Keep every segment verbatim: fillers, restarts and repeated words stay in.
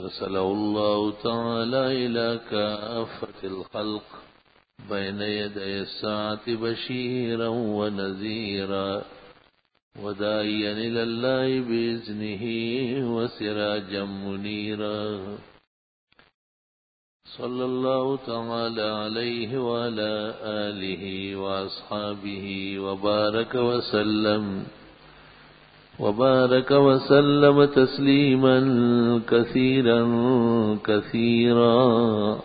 أرسله الله تعالى إلى كافة الخلق بين يدي الساعة بشيرا ونذيرا وداعيا إلى الله بإذنه وسراجا منيرا صلى الله تعالى عليه وعلى آله وأصحابه وبارك وسلم وبارك وسلم تسليما كثيرا كثيرا.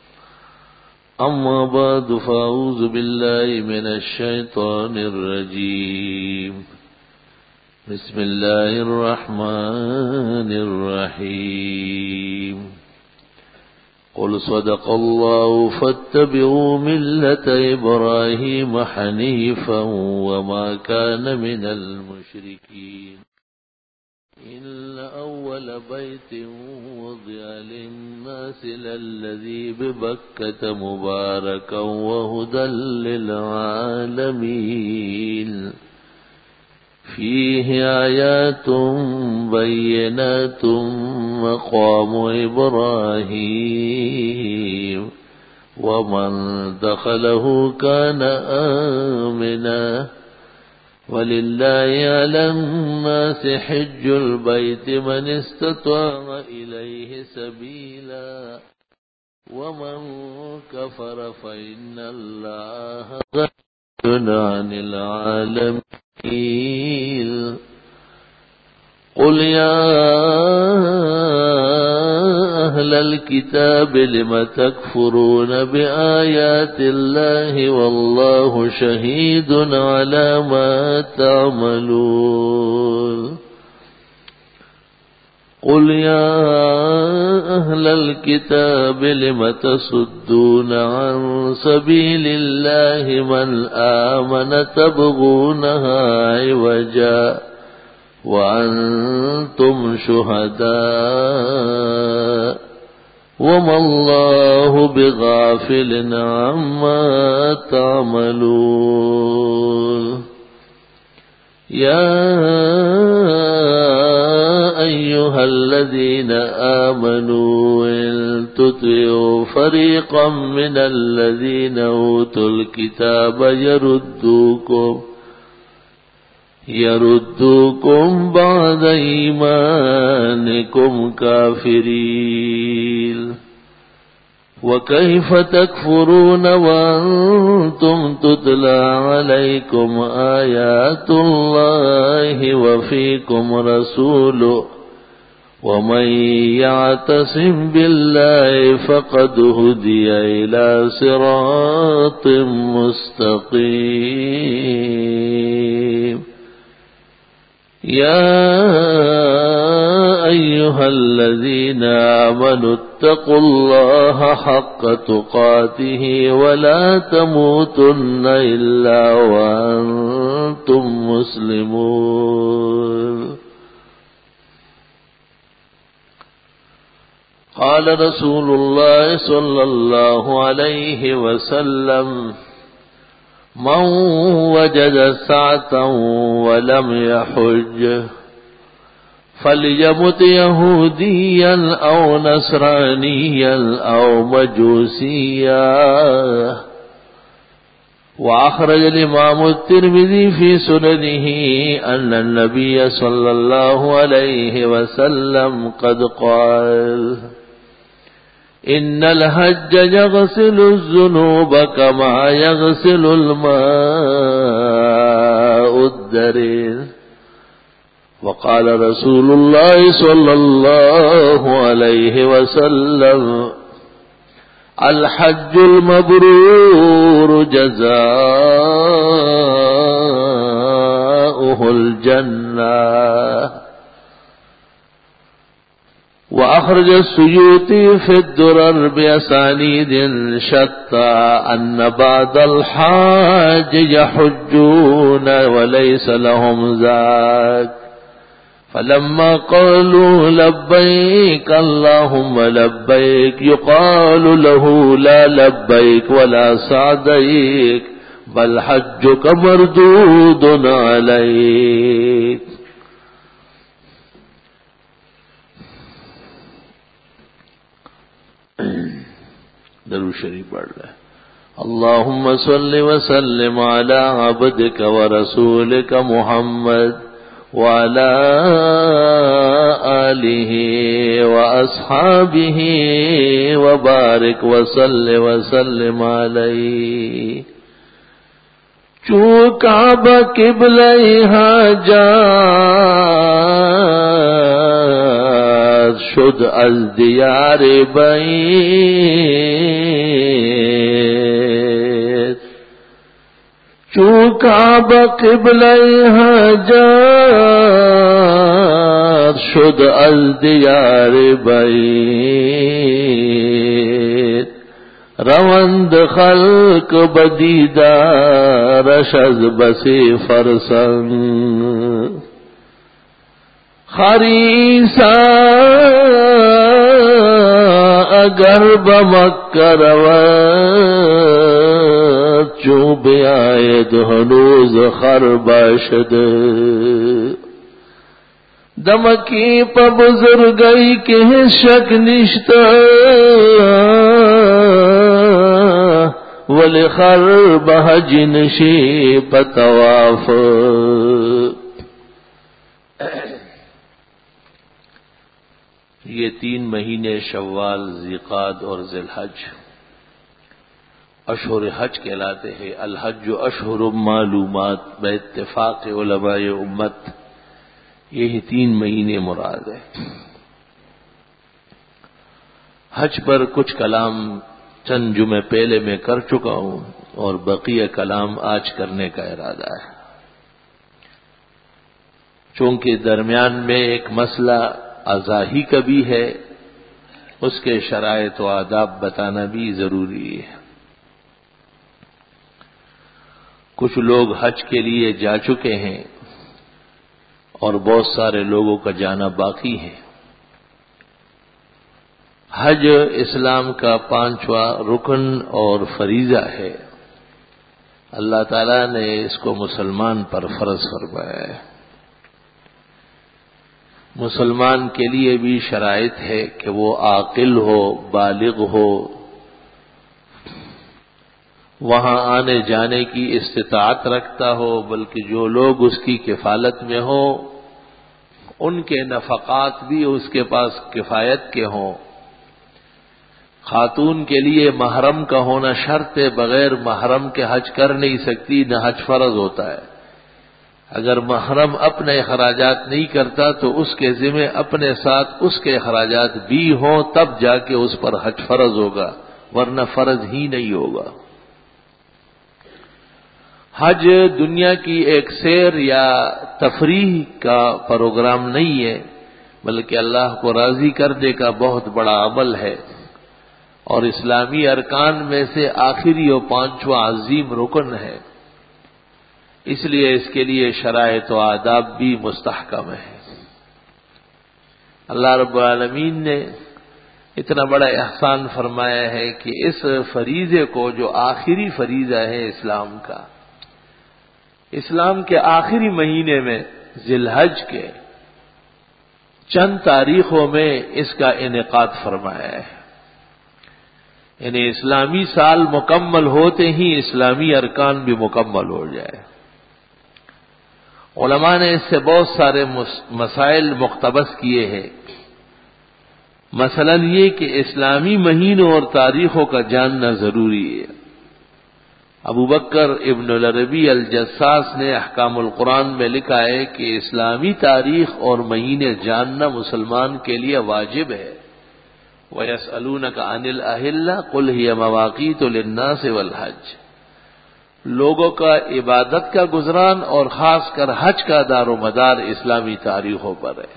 أما بعد فأعوذ بالله من الشيطان الرجيم. بسم الله الرحمن الرحيم. قل صدق الله فاتبعوا ملة إبراهيم حنيفا وما كان من المشركين. إن أول بيت وضع للناس للذي ببكة مباركا وهدى للعالمين فيه آيات بينات مقام إبراهيم ومن دخله كان آمنا ولله على الناس حج البيت من استطاع إليه سبيلا ومن كفر فإن الله غني عن العالمين. قل يا أهل الكتاب لم تكفرون بآيات الله والله شهيد على ما تعملون. قل يا أهل الكتاب لم تصدون عن سبيل الله من آمن تبغونها عوجا وأنتم شهداء وما الله بغافل عما تعملون. يا أيها الذين آمنوا إن تطيعوا فريقا من الذين أوتوا الكتاب يردوكم يردوكم بعد إيمانكم كافرين وكيف تكفرون وأنتم تتلى عليكم آيات الله وفيكم رسوله ومن يعتصم بالله فقد هدي إلى صراط مستقيم. يا أيها الذين آمنوا اتقوا الله حق تقاته ولا تموتن إلا وأنتم مسلمون. قال رسول الله صلى الله عليه وسلم من وجد سعة ولم يحج فليمت يهوديا أو نصرانيا أو مجوسيا. وأخرج الإمام الترمذي في سننه أن النبي صلى الله عليه وسلم قد قال إن الحج يغسل الذنوب كما يغسل الماء الدرين. وقال رسول الله صلى الله عليه وسلم الحج المبرور جزاؤه الجنة. وأخرج السيوطي في الدرر بأسانيد شتى أن بعض الحاج يحجون وليس لهم ذاك فلما قالوا لبيك اللهم لبيك يقال له لا لبيك ولا سعديك بل حجك مردود عليك. درود شریف پڑھ لیں. اللهم صل وسلم على عبدك ورسولك محمد وعلى آله وأصحابه وبارك وسلم وسلم عليه. چو کعبہ قبلہ حاجات شد از دیار بعید. چو کعبہ قبلہ حاجات شد از دیار بعید. روند خلق بدیدارش از بسی فرسنگ. خریسا اگر بمکہ رود چون بیاید ہنوز خر باشد. دمکی پا بزرگئی کے شک نشتا ولی خر بحج نشی پا طواف. یہ تین مہینے شوال، ذیقعد اور ذی الحج اشہر حج کہلاتے ہیں. الحج اشہر معلومات بے اتفاق علماء امت یہی تین مہینے مراد ہے. حج پر کچھ کلام چند جمعے پہلے میں کر چکا ہوں اور بقیہ کلام آج کرنے کا ارادہ ہے. چونکہ درمیان میں ایک مسئلہ اضاحی کا بھی ہے، اس کے شرائط و آداب بتانا بھی ضروری ہے. کچھ لوگ حج کے لیے جا چکے ہیں اور بہت سارے لوگوں کا جانا باقی ہے. حج اسلام کا پانچواں رکن اور فریضہ ہے. اللہ تعالیٰ نے اس کو مسلمان پر فرض فرمایا ہے. مسلمان کے لیے بھی شرائط ہے کہ وہ عاقل ہو، بالغ ہو، وہاں آنے جانے کی استطاعت رکھتا ہو، بلکہ جو لوگ اس کی کفالت میں ہوں ان کے نفقات بھی اس کے پاس کفایت کے ہوں. خاتون کے لیے محرم کا ہونا شرط ہے، بغیر محرم کے حج کر نہیں سکتی، نہ حج فرض ہوتا ہے. اگر محرم اپنے اخراجات نہیں کرتا تو اس کے ذمہ اپنے ساتھ اس کے اخراجات بھی ہوں، تب جا کے اس پر حج فرض ہوگا، ورنہ فرض ہی نہیں ہوگا. حج دنیا کی ایک سیر یا تفریح کا پروگرام نہیں ہے، بلکہ اللہ کو راضی کرنے کا بہت بڑا عمل ہے اور اسلامی ارکان میں سے آخری اور پانچواں عظیم رکن ہے. اس لیے اس کے لیے شرائط و آداب بھی مستحکم ہے. اللہ رب العالمین نے اتنا بڑا احسان فرمایا ہے کہ اس فریضے کو، جو آخری فریضہ ہے اسلام کا، اسلام کے آخری مہینے میں ذی الحج کے چند تاریخوں میں اس کا انعقاد فرمایا ہے. یعنی اسلامی سال مکمل ہوتے ہی اسلامی ارکان بھی مکمل ہو جائے. علماء نے اس سے بہت سارے مسائل مقتبس کیے ہیں. مثلا یہ کہ اسلامی مہینوں اور تاریخوں کا جاننا ضروری ہے. ابو بکر ابن العربی الجساس نے احکام القرآن میں لکھا ہے کہ اسلامی تاریخ اور مہینے جاننا مسلمان کے لیے واجب ہے. وَيَسْأَلُونَكَ عَنِ الْأَهِلَّةِ قُلْ هِيَ مَوَاقِيتُ لِلنَّاسِ وَالْحَجِّ. لوگوں کا عبادت کا گزران اور خاص کر حج کا دار و مدار اسلامی تاریخوں پر ہے.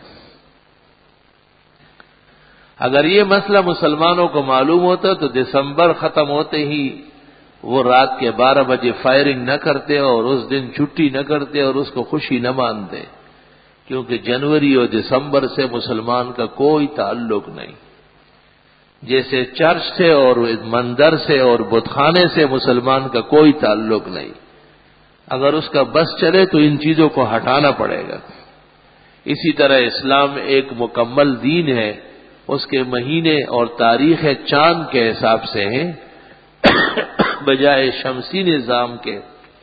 اگر یہ مسئلہ مسلمانوں کو معلوم ہوتا تو دسمبر ختم ہوتے ہی وہ رات کے بارہ بجے فائرنگ نہ کرتے اور اس دن چھٹی نہ کرتے اور اس کو خوشی نہ مانتے، کیونکہ جنوری اور دسمبر سے مسلمان کا کوئی تعلق نہیں. جیسے چرچ سے اور مندر سے اور بت خانے سے مسلمان کا کوئی تعلق نہیں. اگر اس کا بس چلے تو ان چیزوں کو ہٹانا پڑے گا. اسی طرح اسلام ایک مکمل دین ہے اس کے مہینے اور تاریخ چاند کے حساب سے ہیں بجائے شمسی نظام کے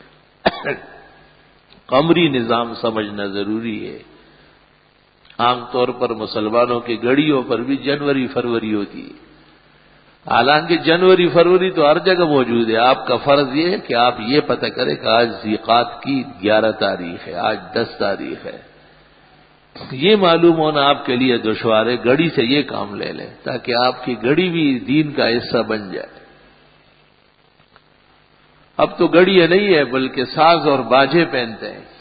قمری نظام سمجھنا ضروری ہے۔ عام طور پر مسلمانوں کی گھڑیوں پر بھی جنوری فروری ہوتی ہے، حالانکہ جنوری فروری تو ہر جگہ موجود ہے۔ آپ کا فرض یہ ہے کہ آپ یہ پتہ کریں کہ آج ذیقات کی گیارہ تاریخ ہے، آج دس تاریخ ہے۔ یہ معلوم ہونا آپ کے لیے دشوار ہے، گھڑی سے یہ کام لے لیں تاکہ آپ کی گھڑی بھی دین کا حصہ بن جائے۔ اب تو گھڑی نہیں ہے بلکہ ساز اور باجے پہنتے ہیں۔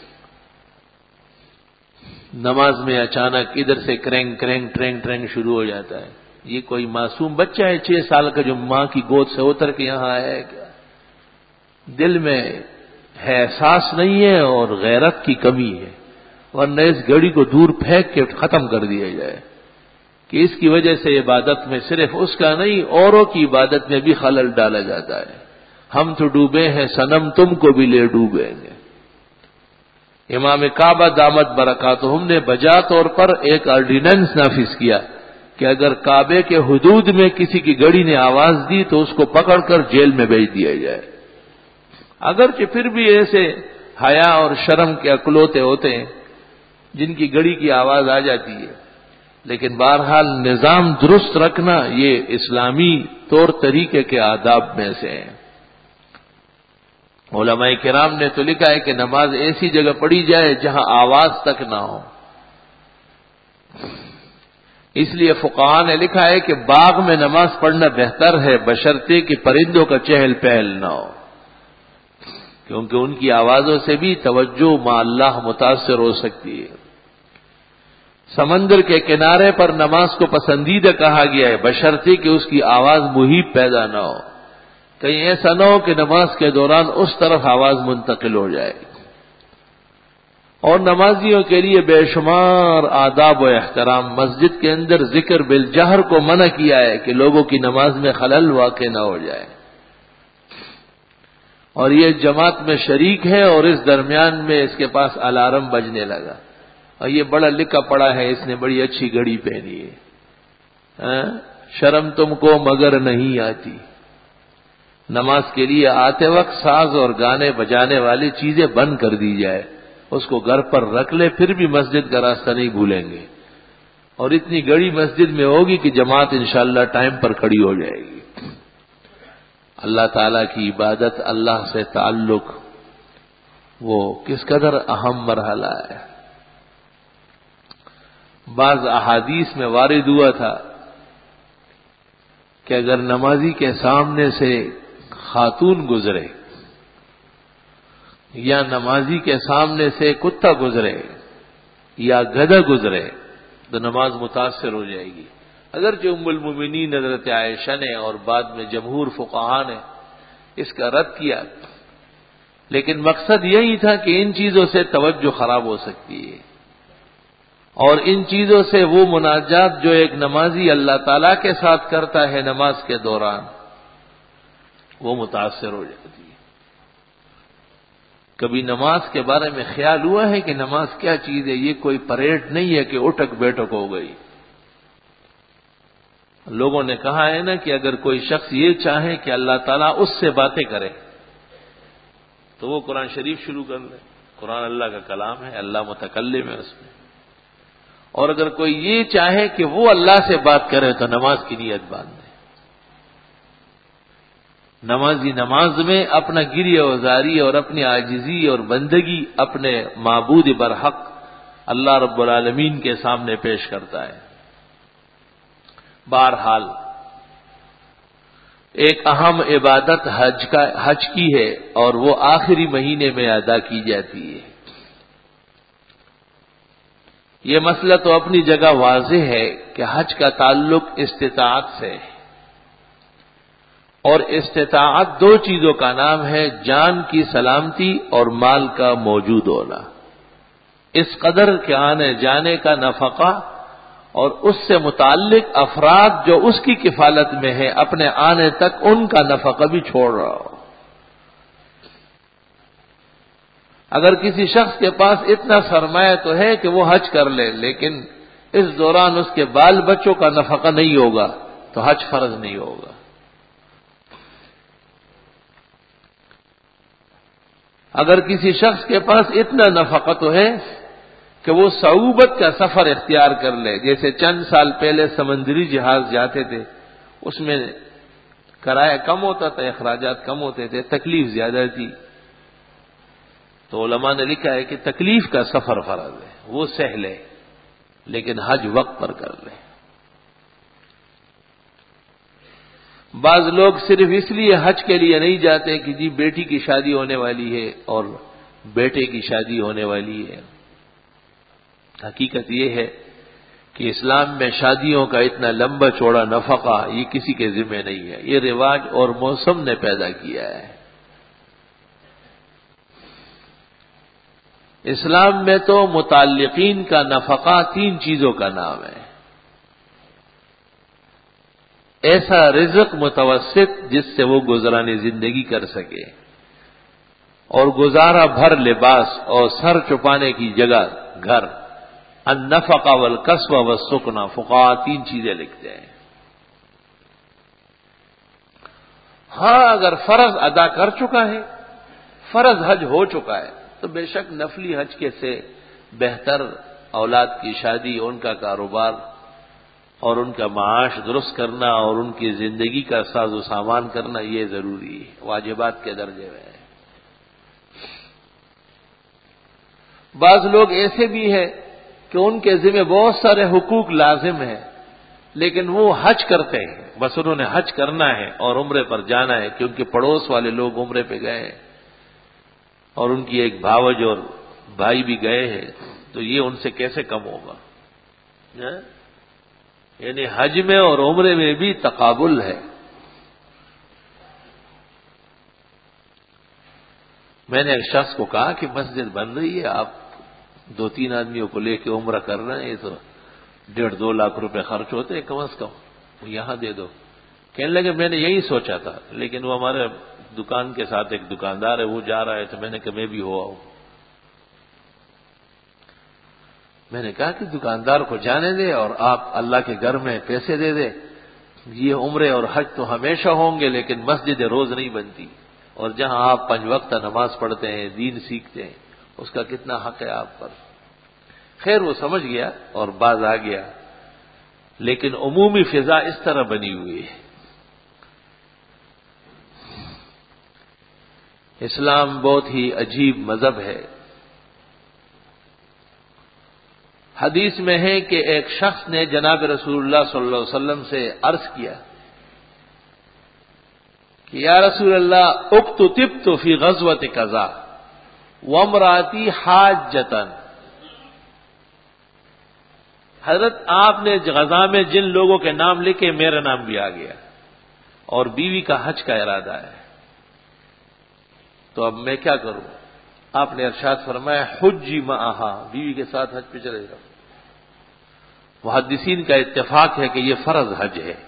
نماز میں اچانک ادھر سے کرینگ کرینگ ٹرینگ ٹرینگ شروع ہو جاتا ہے۔ یہ کوئی معصوم بچہ ہے چھ سال کا جو ماں کی گود سے اتر کے یہاں آیا ہے کیا؟ دل میں ہے احساس نہیں ہے اور غیرت کی کمی ہے، ورنہ اس گھڑی کو دور پھینک کے ختم کر دیا جائے کہ اس کی وجہ سے عبادت میں صرف اس کا نہیں اوروں کی عبادت میں بھی خلل ڈالا جاتا ہے۔ ہم تو ڈوبے ہیں صنم تم کو بھی لے ڈوبیں گے۔ امام کعبہ دامت برکاتہم نے بجا طور پر ایک آرڈیننس نافذ کیا کہ اگر کعبے کے حدود میں کسی کی گھڑی نے آواز دی تو اس کو پکڑ کر جیل میں بھیج دیا جائے۔ اگرچہ پھر بھی ایسے حیا اور شرم کے اکلوتے ہوتے ہیں جن کی گھڑی کی آواز آ جاتی ہے، لیکن بہرحال نظام درست رکھنا یہ اسلامی طور طریقے کے آداب میں سے ہے۔ علماء کرام نے تو لکھا ہے کہ نماز ایسی جگہ پڑھی جائے جہاں آواز تک نہ ہو۔ اس لیے فقہاء نے لکھا ہے کہ باغ میں نماز پڑھنا بہتر ہے بشرطے کہ پرندوں کا چہل پہل نہ ہو، کیونکہ ان کی آوازوں سے بھی توجہ مع اللہ متاثر ہو سکتی ہے۔ سمندر کے کنارے پر نماز کو پسندیدہ کہا گیا ہے بشرطے کہ اس کی آواز مہیب پیدا نہ ہو، کہیں ایسا نہ ہو کہ نماز کے دوران اس طرف آواز منتقل ہو جائے۔ اور نمازیوں کے لیے بے شمار آداب و احترام، مسجد کے اندر ذکر بالجہر کو منع کیا ہے کہ لوگوں کی نماز میں خلل واقع نہ ہو جائے۔ اور یہ جماعت میں شریک ہے اور اس درمیان میں اس کے پاس الارم بجنے لگا اور یہ بڑا لکھا پڑا ہے، اس نے بڑی اچھی گھڑی پہنی ہے، شرم تم کو مگر نہیں آتی۔ نماز کے لیے آتے وقت ساز اور گانے بجانے والی چیزیں بند کر دی جائے، اس کو گھر پر رکھ لے، پھر بھی مسجد کا راستہ نہیں بھولیں گے، اور اتنی گھڑی مسجد میں ہوگی کہ جماعت انشاءاللہ ٹائم پر کھڑی ہو جائے گی۔ اللہ تعالیٰ کی عبادت، اللہ سے تعلق، وہ کس قدر اہم مرحلہ ہے۔ بعض احادیث میں وارد ہوا تھا کہ اگر نمازی کے سامنے سے خاتون گزرے یا نمازی کے سامنے سے کتا گزرے یا گدھا گزرے تو نماز متاثر ہو جائے گی۔ اگرچہ ام المومنین حضرت عائشہ نے اور بعد میں جمہور فقہاء نے اس کا رد کیا، لیکن مقصد یہی تھا کہ ان چیزوں سے توجہ خراب ہو سکتی ہے، اور ان چیزوں سے وہ مناجات جو ایک نمازی اللہ تعالیٰ کے ساتھ کرتا ہے نماز کے دوران، وہ متاثر ہو جاتی ہے۔ کبھی نماز کے بارے میں خیال ہوا ہے کہ نماز کیا چیز ہے؟ یہ کوئی پریڈ نہیں ہے کہ اٹھک بیٹھک ہو گئی۔ لوگوں نے کہا ہے نا کہ اگر کوئی شخص یہ چاہے کہ اللہ تعالیٰ اس سے باتیں کرے تو وہ قرآن شریف شروع کر لے۔ قرآن اللہ کا کلام ہے، اللہ متکلم ہے اس میں۔ اور اگر کوئی یہ چاہے کہ وہ اللہ سے بات کرے تو نماز کی نیت باندھے۔ نمازی نماز میں اپنا گریہ وزاری اور اپنی عاجزی اور بندگی اپنے معبود برحق اللہ رب العالمین کے سامنے پیش کرتا ہے۔ بہرحال ایک اہم عبادت حج کا حج کی ہے اور وہ آخری مہینے میں ادا کی جاتی ہے۔ یہ مسئلہ تو اپنی جگہ واضح ہے کہ حج کا تعلق استطاعت سے ہے، اور استطاعت دو چیزوں کا نام ہے، جان کی سلامتی اور مال کا موجود ہونا۔ اس قدر کے آنے جانے کا نفقہ اور اس سے متعلق افراد جو اس کی کفالت میں ہے اپنے آنے تک ان کا نفقہ بھی چھوڑ رہا ہو۔ اگر کسی شخص کے پاس اتنا سرمایہ تو ہے کہ وہ حج کر لے، لیکن اس دوران اس کے بال بچوں کا نفقہ نہیں ہوگا تو حج فرض نہیں ہوگا۔ اگر کسی شخص کے پاس اتنا نفقہ تو ہے کہ وہ صعوبت کا سفر اختیار کر لے، جیسے چند سال پہلے سمندری جہاز جاتے تھے، اس میں کرایہ کم ہوتا تھا، اخراجات کم ہوتے تھے، تکلیف زیادہ تھی، تو علماء نے لکھا ہے کہ تکلیف کا سفر فرض ہے، وہ سہ لے، لیکن حج وقت پر کر لے۔ بعض لوگ صرف اس لیے حج کے لیے نہیں جاتے کہ جی بیٹی کی شادی ہونے والی ہے اور بیٹے کی شادی ہونے والی ہے۔ حقیقت یہ ہے کہ اسلام میں شادیوں کا اتنا لمبا چوڑا نفقہ یہ کسی کے ذمہ نہیں ہے، یہ رواج اور موسم نے پیدا کیا ہے۔ اسلام میں تو متعلقین کا نفقہ تین چیزوں کا نام ہے: ایسا رزق متوسط جس سے وہ گزرانی زندگی کر سکے، اور گزارا بھر لباس اور سر چھپانے کی جگہ گھر، النفقہ والکسوہ والسکنہ، فقہاء تین چیزیں لکھتے ہیں۔ ہاں اگر فرض ادا کر چکا ہے، فرض حج ہو چکا ہے، تو بے شک نفلی حج کے سے بہتر اولاد کی شادی، ان کا کاروبار اور ان کا معاش درست کرنا اور ان کی زندگی کا ساز و سامان کرنا یہ ضروری ہے، واجبات کے درجے میں ہے۔ بعض لوگ ایسے بھی ہیں کہ ان کے ذمہ بہت سارے حقوق لازم ہیں، لیکن وہ حج کرتے ہیں، بس انہوں نے حج کرنا ہے اور عمرے پر جانا ہے کیونکہ پڑوس والے لوگ عمرے پہ گئے ہیں اور ان کی ایک بھاوج اور بھائی بھی گئے ہیں، تو یہ ان سے کیسے کم ہوگا؟ یعنی حج میں اور عمرے میں بھی تقابل ہے۔ میں نے ایک شخص کو کہا کہ مسجد بن رہی ہے، آپ دو تین آدمیوں کو لے کے عمرہ کر رہے ہیں، تو ڈیڑھ دو لاکھ روپے خرچ ہوتے ہیں کم از کم، یہاں دے دو۔ کہنے لگے میں نے یہی سوچا تھا، لیکن وہ ہمارے دکان کے ساتھ ایک دکاندار ہے، وہ جا رہا ہے، تو میں نے کہا میں بھی ہوا ہوں۔ میں نے کہا کہ دکاندار کو جانے دے اور آپ اللہ کے گھر میں پیسے دے دے، یہ عمرے اور حج تو ہمیشہ ہوں گے، لیکن مسجد روز نہیں بنتی، اور جہاں آپ پنج وقتہ نماز پڑھتے ہیں، دین سیکھتے ہیں، اس کا کتنا حق ہے آپ پر۔ خیر وہ سمجھ گیا اور باز آ گیا، لیکن عمومی فضا اس طرح بنی ہوئی ہے۔ اسلام بہت ہی عجیب مذہب ہے۔ حدیث میں ہے کہ ایک شخص نے جناب رسول اللہ صلی اللہ علیہ وسلم سے عرض کیا کہ یا رسول اللہ اکتتبت فی غزوۃ کذا وامراتی حاجۃ۔ حضرت آپ نے غزہ میں جن لوگوں کے نام لکھے میرا نام بھی آ گیا اور بیوی کا حج کا ارادہ ہے، تو اب میں کیا کروں؟ آپ نے ارشاد فرمایا حجی معہا، بیوی کے ساتھ حج پہ چلے جاؤ۔ محدثین کا اتفاق ہے کہ یہ فرض حج ہے،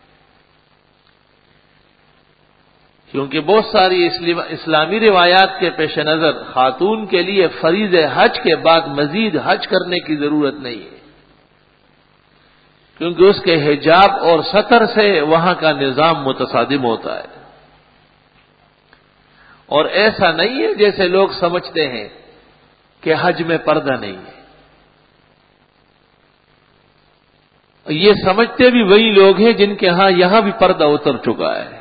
کیونکہ بہت ساری اسلامی روایات کے پیش نظر خاتون کے لیے فریض حج کے بعد مزید حج کرنے کی ضرورت نہیں ہے، کیونکہ اس کے حجاب اور ستر سے وہاں کا نظام متصادم ہوتا ہے۔ اور ایسا نہیں ہے جیسے لوگ سمجھتے ہیں کہ حج میں پردہ نہیں ہے، یہ سمجھتے بھی وہی لوگ ہیں جن کے ہاں یہاں بھی پردہ اتر چکا ہے۔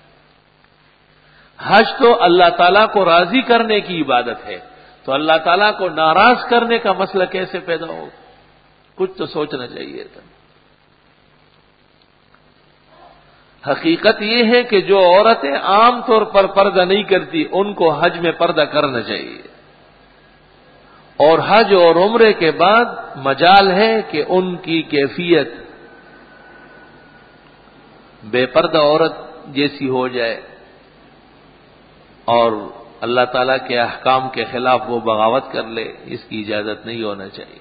حج تو اللہ تعالیٰ کو راضی کرنے کی عبادت ہے، تو اللہ تعالیٰ کو ناراض کرنے کا مسئلہ کیسے پیدا ہو؟ کچھ تو سوچنا چاہیے تھا۔ حقیقت یہ ہے کہ جو عورتیں عام طور پر پردہ نہیں کرتی ان کو حج میں پردہ کرنا چاہیے، اور حج اور عمرے کے بعد مجال ہے کہ ان کی کیفیت بے پردہ عورت جیسی ہو جائے اور اللہ تعالیٰ کے احکام کے خلاف وہ بغاوت کر لے، اس کی اجازت نہیں ہونا چاہیے۔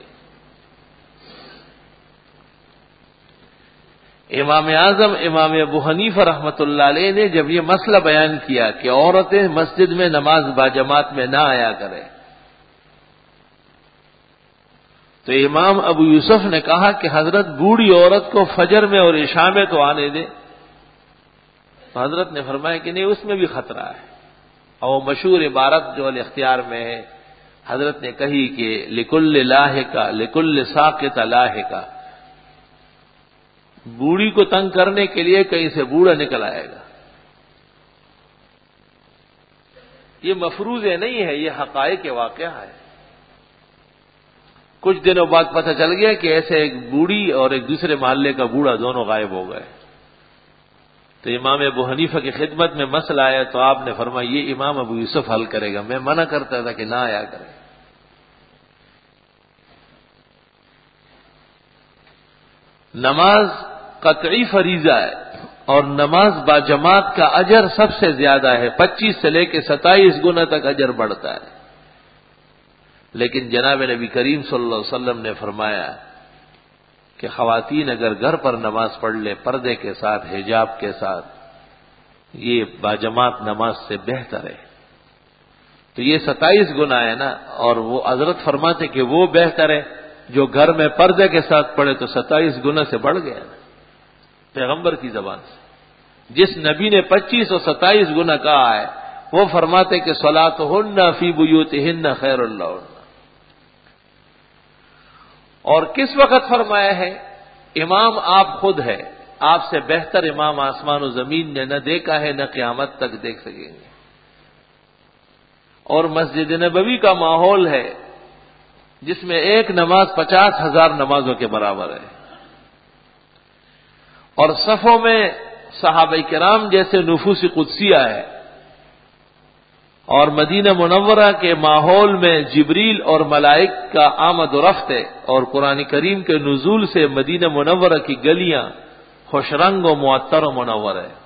امام اعظم امام ابو حنیفہ رحمۃ اللہ علیہ نے جب یہ مسئلہ بیان کیا کہ عورتیں مسجد میں نماز باجماعت میں نہ آیا کریں، تو امام ابو یوسف نے کہا کہ حضرت بوڑھی عورت کو فجر میں اور عشاء میں تو آنے دیں. تو حضرت نے فرمایا کہ نہیں، اس میں بھی خطرہ ہے. اور مشہور عبارت جو الاختیار میں ہے، حضرت نے کہی کہ لکل لاحقہ لکل ساقط لاحقہ، بوڑھی کو تنگ کرنے کے لیے کہیں سے بوڑھا نکل آئے گا. یہ مفروضے نہیں ہے، یہ حقائق واقعہ ہے. کچھ دنوں بعد پتہ چل گیا کہ ایسے ایک بوڑھی اور ایک دوسرے محلے کا بوڑھا دونوں غائب ہو گئے. تو امام ابو حنیفہ کی خدمت میں مسئلہ آیا تو آپ نے فرمایا یہ امام ابو یوسف حل کرے گا، میں منع کرتا تھا کہ نہ آیا کرے. نماز قطعی فریضہ ہے اور نماز باجماعت کا اجر سب سے زیادہ ہے، پچیس سے لے کے ستائیس گنا تک اجر بڑھتا ہے. لیکن جناب نبی کریم صلی اللہ علیہ وسلم نے فرمایا کہ خواتین اگر گھر پر نماز پڑھ لیں پردے کے ساتھ، حجاب کے ساتھ، یہ باجماعت نماز سے بہتر ہے. تو یہ ستائیس گنا ہے نا، اور وہ حضرت فرماتے کہ وہ بہتر ہے جو گھر میں پردے کے ساتھ پڑھے، تو ستائیس گنا سے بڑھ گیا نا پیغمبر کی زبان سے. جس نبی نے پچیس اور ستائیس گنا کہا ہے وہ فرماتے کہ صلاتہن فی بیوتہن خیر لہن. اور کس وقت فرمایا ہے؟ امام آپ خود ہے، آپ سے بہتر امام آسمان و زمین نے نہ دیکھا ہے، نہ قیامت تک دیکھ سکیں گے. اور مسجد نبوی کا ماحول ہے جس میں ایک نماز پچاس ہزار نمازوں کے برابر ہے. اور صفوں میں صحابہ کرام جیسے نفوس قدسیہ ہے. اور مدینہ منورہ کے ماحول میں جبریل اور ملائک کا آمد و رفت ہے، اور قرآن کریم کے نزول سے مدینہ منورہ کی گلیاں خوش رنگ و معطر و منور ہے.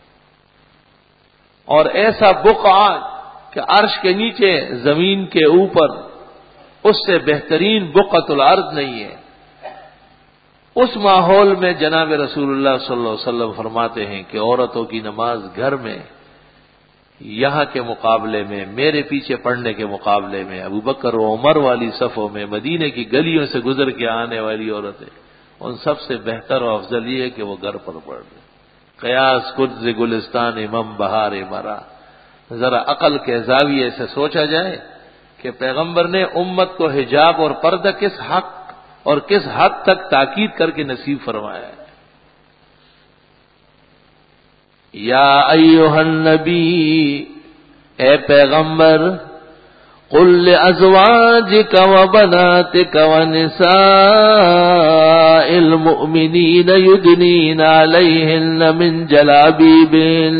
اور ایسا بقعہ کہ عرش کے نیچے زمین کے اوپر اس سے بہترین بقعۃ الارض نہیں ہے. اس ماحول میں جناب رسول اللہ صلی اللہ علیہ وسلم فرماتے ہیں کہ عورتوں کی نماز گھر میں یہاں کے مقابلے میں، میرے پیچھے پڑھنے کے مقابلے میں، ابو بکر و عمر والی صفوں میں، مدینے کی گلیوں سے گزر کے آنے والی عورتیں، ان سب سے بہتر و افضل یہ ہے کہ وہ گھر پر پڑھ لیں. قیاس قدز گلستان امام بہار مرا. ذرا عقل کے زاویے سے سوچا جائے کہ پیغمبر نے امت کو حجاب اور پردہ کس حق اور کس حد تک تاکید کر کے نصیب فرمایا ہے. یا ایھا النبی، اے پیغمبر، قل لازواجک وبناتک ونساء المؤمنین یدنین علیہن من جلابیبہن.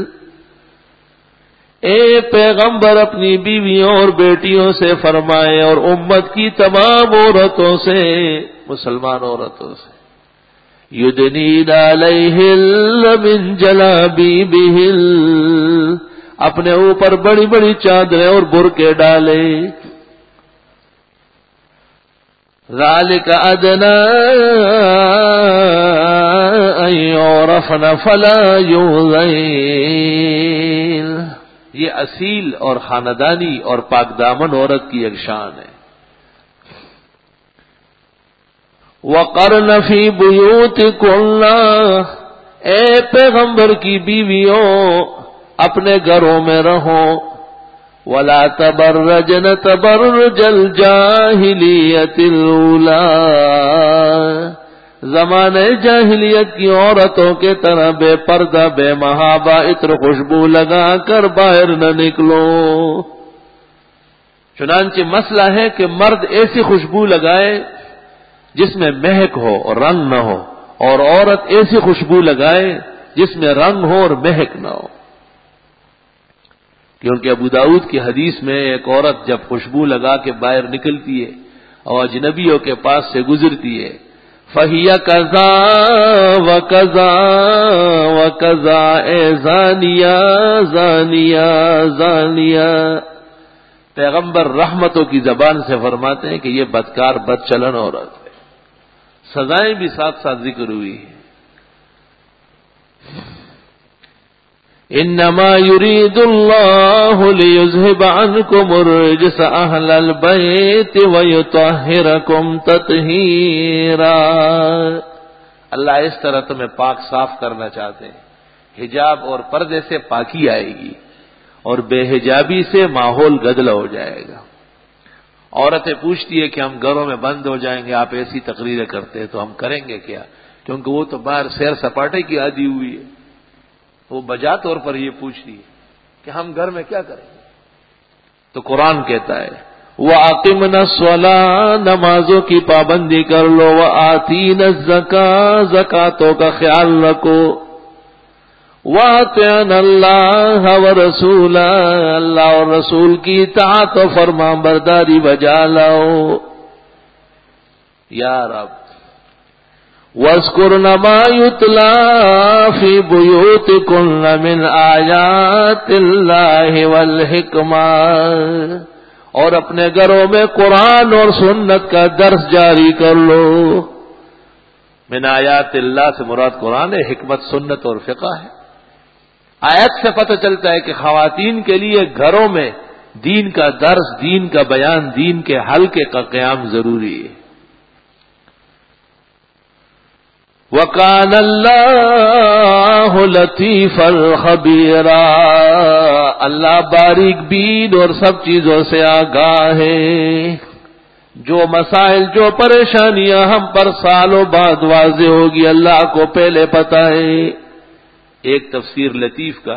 اے پیغمبر اپنی بیویوں اور بیٹیوں سے فرمائے اور امت کی تمام عورتوں سے، مسلمان عورتوں سے، یدنین علیہن من جلابیبہن، اپنے اوپر بڑی بڑی چادریں اور برقعے ڈالے. ذالک ادنی ان یعرفن فلا یؤذین. یہ اصیل اور خاندانی اور پاک دامن عورت کی ایک شان ہے. وقرن فی بیوتکن، اے پیغمبر کی بیویوں اپنے گھروں میں رہو. ولا تبرجن تبرج الجاہلیت الاولی، زمانے جاہلیت کی عورتوں کے طرح بے پردہ بے محابہ عطر خوشبو لگا کر باہر نہ نکلو. چنانچہ مسئلہ ہے کہ مرد ایسی خوشبو لگائے جس میں مہک ہو اور رنگ نہ ہو، اور عورت ایسی خوشبو لگائے جس میں رنگ ہو اور مہک نہ ہو. کیونکہ ابو داؤد کی حدیث میں ایک عورت جب خوشبو لگا کے باہر نکلتی ہے اور اجنبیوں کے پاس سے گزرتی ہے، فَهِيَ كَذَا وَكَذَا وَكَذَا، اے زانیہ زانیہ زانیہ. پیغمبر رحمتوں کی زبان سے فرماتے ہیں کہ یہ بدکار بد چلن عورت ہے. سزائیں بھی ساتھ ساتھ ذکر ہوئی ہیں. انما یرید اللہ لیذہب عنکم الرجس اہل البیت ویطہرکم تطہیرا. اللہ اس طرح تمہیں پاک صاف کرنا چاہتے ہیں. حجاب اور پردے سے پاکی آئے گی اور بے حجابی سے ماحول گدلا ہو جائے گا. عورتیں پوچھتی ہے کہ ہم گھروں میں بند ہو جائیں گے, آپ ایسی تقریریں کرتے ہیں تو ہم کریں گے کیا, کیونکہ وہ تو باہر سیر سپاٹے کی عادی ہوئی ہے. وہ بجا طور پر یہ پوچھتی ہے کہ ہم گھر میں کیا کریں گے. تو قرآن کہتا ہے وَأَقِمْنَا الصَّلَاةَ, نمازوں کی پابندی کر لو, وَآتِينَا الزَّكَاةَ, زکاتوں کا خیال رکھو, وَأَطِعْنَا اللَّهَ وَرَسُولَهُ, اللہ اور رسول کی اطاعت و فرمان برداری بجا لاؤ. یا رب وَاذْكُرْنَ مَا يُتْلَىٰ فِي بُيُوتِكُنَّ مِنْ آيَاتِ اللَّهِ وَالْحِكْمَةِ, اور اپنے گھروں میں قرآن اور سنت کا درس جاری کر لو. من آیات اللہ سے مراد قرآن ہے, حکمت سنت اور فقہ ہے. آیت سے پتہ چلتا ہے کہ خواتین کے لیے گھروں میں دین کا درس, دین کا بیان, دین کے حلقے کا قیام ضروری ہے. وَكَانَ اللَّهُ لَطِيفًا خَبِيرًا, اللہ باریک بین اور سب چیزوں سے آگاہ ہے. جو مسائل, جو پریشانیاں ہم پر سالوں بعد واضح ہوگی, اللہ کو پہلے پتہ ہے. ایک تفسیر لطیف کا.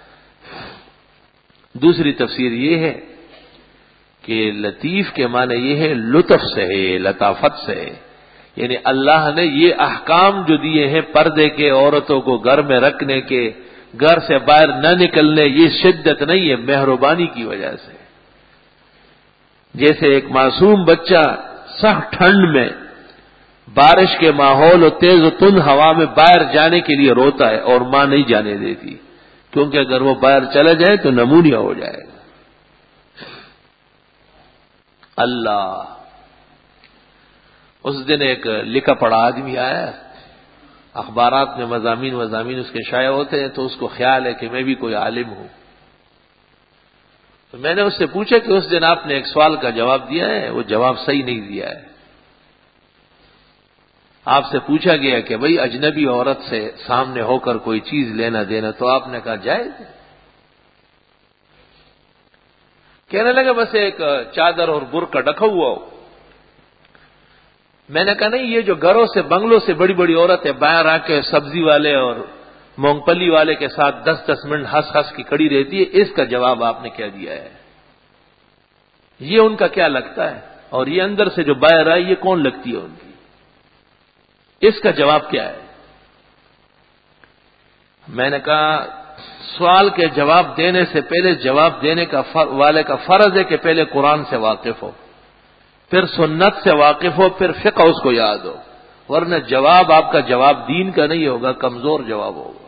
دوسری تفسیر یہ ہے کہ لطیف کے معنی یہ ہے لطف سے ہے, لطافت سے ہے. یعنی اللہ نے یہ احکام جو دیے ہیں پردے کے, عورتوں کو گھر میں رکھنے کے, گھر سے باہر نہ نکلنے, یہ شدت نہیں ہے, مہربانی کی وجہ سے. جیسے ایک معصوم بچہ سخت ٹھنڈ میں, بارش کے ماحول اور تیز و تند ہوا میں باہر جانے کے لیے روتا ہے اور ماں نہیں جانے دیتی, کیونکہ اگر وہ باہر چلا جائے تو نمونیا ہو جائے گا. اللہ, اس دن ایک لکھا پڑا آدمی آیا, اخبارات میں مضامین مضامین اس کے شائع ہوتے ہیں, تو اس کو خیال ہے کہ میں بھی کوئی عالم ہوں. تو میں نے اس سے پوچھا کہ اس دن آپ نے ایک سوال کا جواب دیا ہے, وہ جواب صحیح نہیں دیا ہے. آپ سے پوچھا گیا کہ بھئی اجنبی عورت سے سامنے ہو کر کوئی چیز لینا دینا, تو آپ نے کہا جائز ہے. کہنے لگا بس ایک چادر اور برقع ڈھکا ہوا ہو. میں نے کہا نہیں, یہ جو گھروں سے بنگلوں سے بڑی بڑی عورتیں باہر آ کے سبزی والے اور مونگ پلی والے کے ساتھ دس دس منٹ ہنس ہنس کی کڑی رہتی ہے, اس کا جواب آپ نے کیا دیا ہے؟ یہ ان کا کیا لگتا ہے, اور یہ اندر سے جو باہر آئی یہ کون لگتی ہے ان کی, اس کا جواب کیا ہے؟ میں نے کہا سوال کے جواب دینے سے پہلے جواب دینے کا والے کا فرض ہے کہ پہلے قرآن سے واقف ہو, پھر سنت سے واقف ہو, پھر فقہ اس کو یاد ہو, ورنہ جواب آپ کا جواب دین کا نہیں ہوگا, کمزور جواب ہوگا.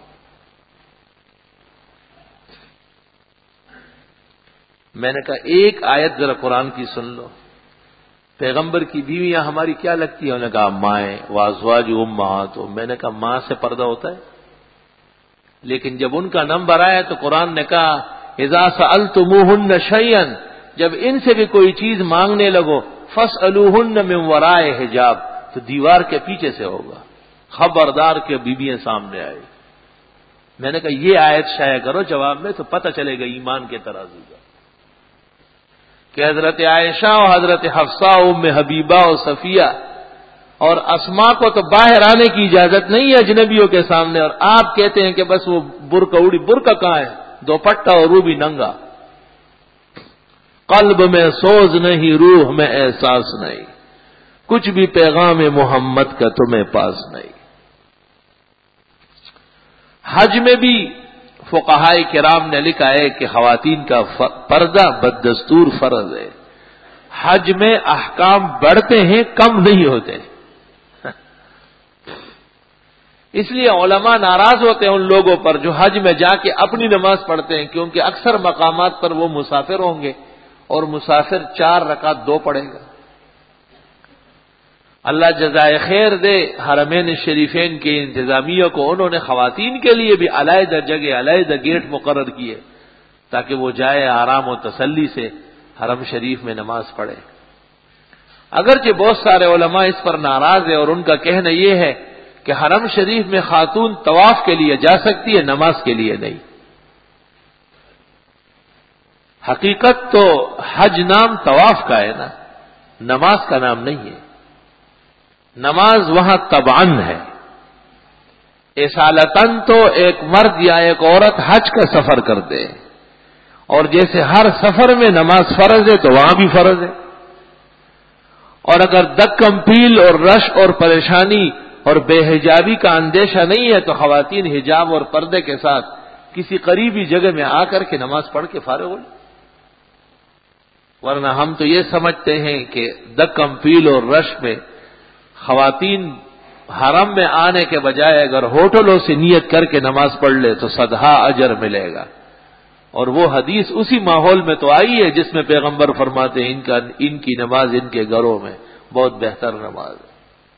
میں نے کہا ایک آیت ذرا قرآن کی سن لو, پیغمبر کی بیویاں ہماری کیا لگتی ہیں؟ انہوں نے کہا مائیں, وازواج امہاتہم. میں نے کہا ماں سے پردہ ہوتا ہے, لیکن جب ان کا نمبر آیا تو قرآن نے کہا اذا سألتموہن شیئا, جب ان سے بھی کوئی چیز مانگنے لگو فاسألوہن من وراء حجاب, تو دیوار کے پیچھے سے ہوگا, خبردار کے بیویاں سامنے آئی. میں نے کہا یہ آیت شائع کرو جواب میں, تو پتہ چلے گا ایمان کے ترازو کا, کہ حضرت عائشہ اور حضرت حفصہ, ام حبیبہ اور صفیہ اور اسما کو تو باہر آنے کی اجازت نہیں ہے اجنبیوں کے سامنے, اور آپ کہتے ہیں کہ بس وہ برقع اڑی. برقع کہاں ہے؟ دوپٹہ اور روبی ننگا. قلب میں سوز نہیں, روح میں احساس نہیں, کچھ بھی پیغام محمد کا تمہیں پاس نہیں. حج میں بھی فقہائے کرام نے لکھا ہے کہ خواتین کا پردہ بددستور فرض ہے. حج میں احکام بڑھتے ہیں, کم نہیں ہوتے. اس لیے علماء ناراض ہوتے ہیں ان لوگوں پر جو حج میں جا کے اپنی نماز پڑھتے ہیں, کیونکہ اکثر مقامات پر وہ مسافر ہوں گے, اور مسافر چار رکعت دو پڑھے گا. اللہ جزائے خیر دے حرمین شریفین کے انتظامیہ کو، انہوں نے خواتین کے لیے بھی علیحدہ جگہ علیحدہ گیٹ مقرر کیے تاکہ وہ جائے آرام و تسلی سے حرم شریف میں نماز پڑھے۔ اگرچہ بہت سارے علماء اس پر ناراض ہیں اور ان کا کہنا یہ ہے کہ حرم شریف میں خاتون طواف کے لیے جا سکتی ہے، نماز کے لیے نہیں۔ حقیقت تو حج نام طواف کا ہے نا، نماز کا نام نہیں ہے۔ نماز وہاں تبعاً ہے۔ اصالتاً تو ایک مرد یا ایک عورت حج کا سفر کرتے ہیں، اور جیسے ہر سفر میں نماز فرض ہے تو وہاں بھی فرض ہے۔ اور اگر دکم پیل اور رش اور پریشانی اور بے حجابی کا اندیشہ نہیں ہے تو خواتین حجاب اور پردے کے ساتھ کسی قریبی جگہ میں آ کر کے نماز پڑھ کے فارغ ہو جائے۔ ورنہ ہم تو یہ سمجھتے ہیں کہ دکم پیل اور رش میں خواتین حرم میں آنے کے بجائے اگر ہوٹلوں سے نیت کر کے نماز پڑھ لے تو صدہا اجر ملے گا، اور وہ حدیث اسی ماحول میں تو آئی ہے جس میں پیغمبر فرماتے ہیں ان کا ان کی نماز ان کے گھروں میں بہت بہتر نماز ہے۔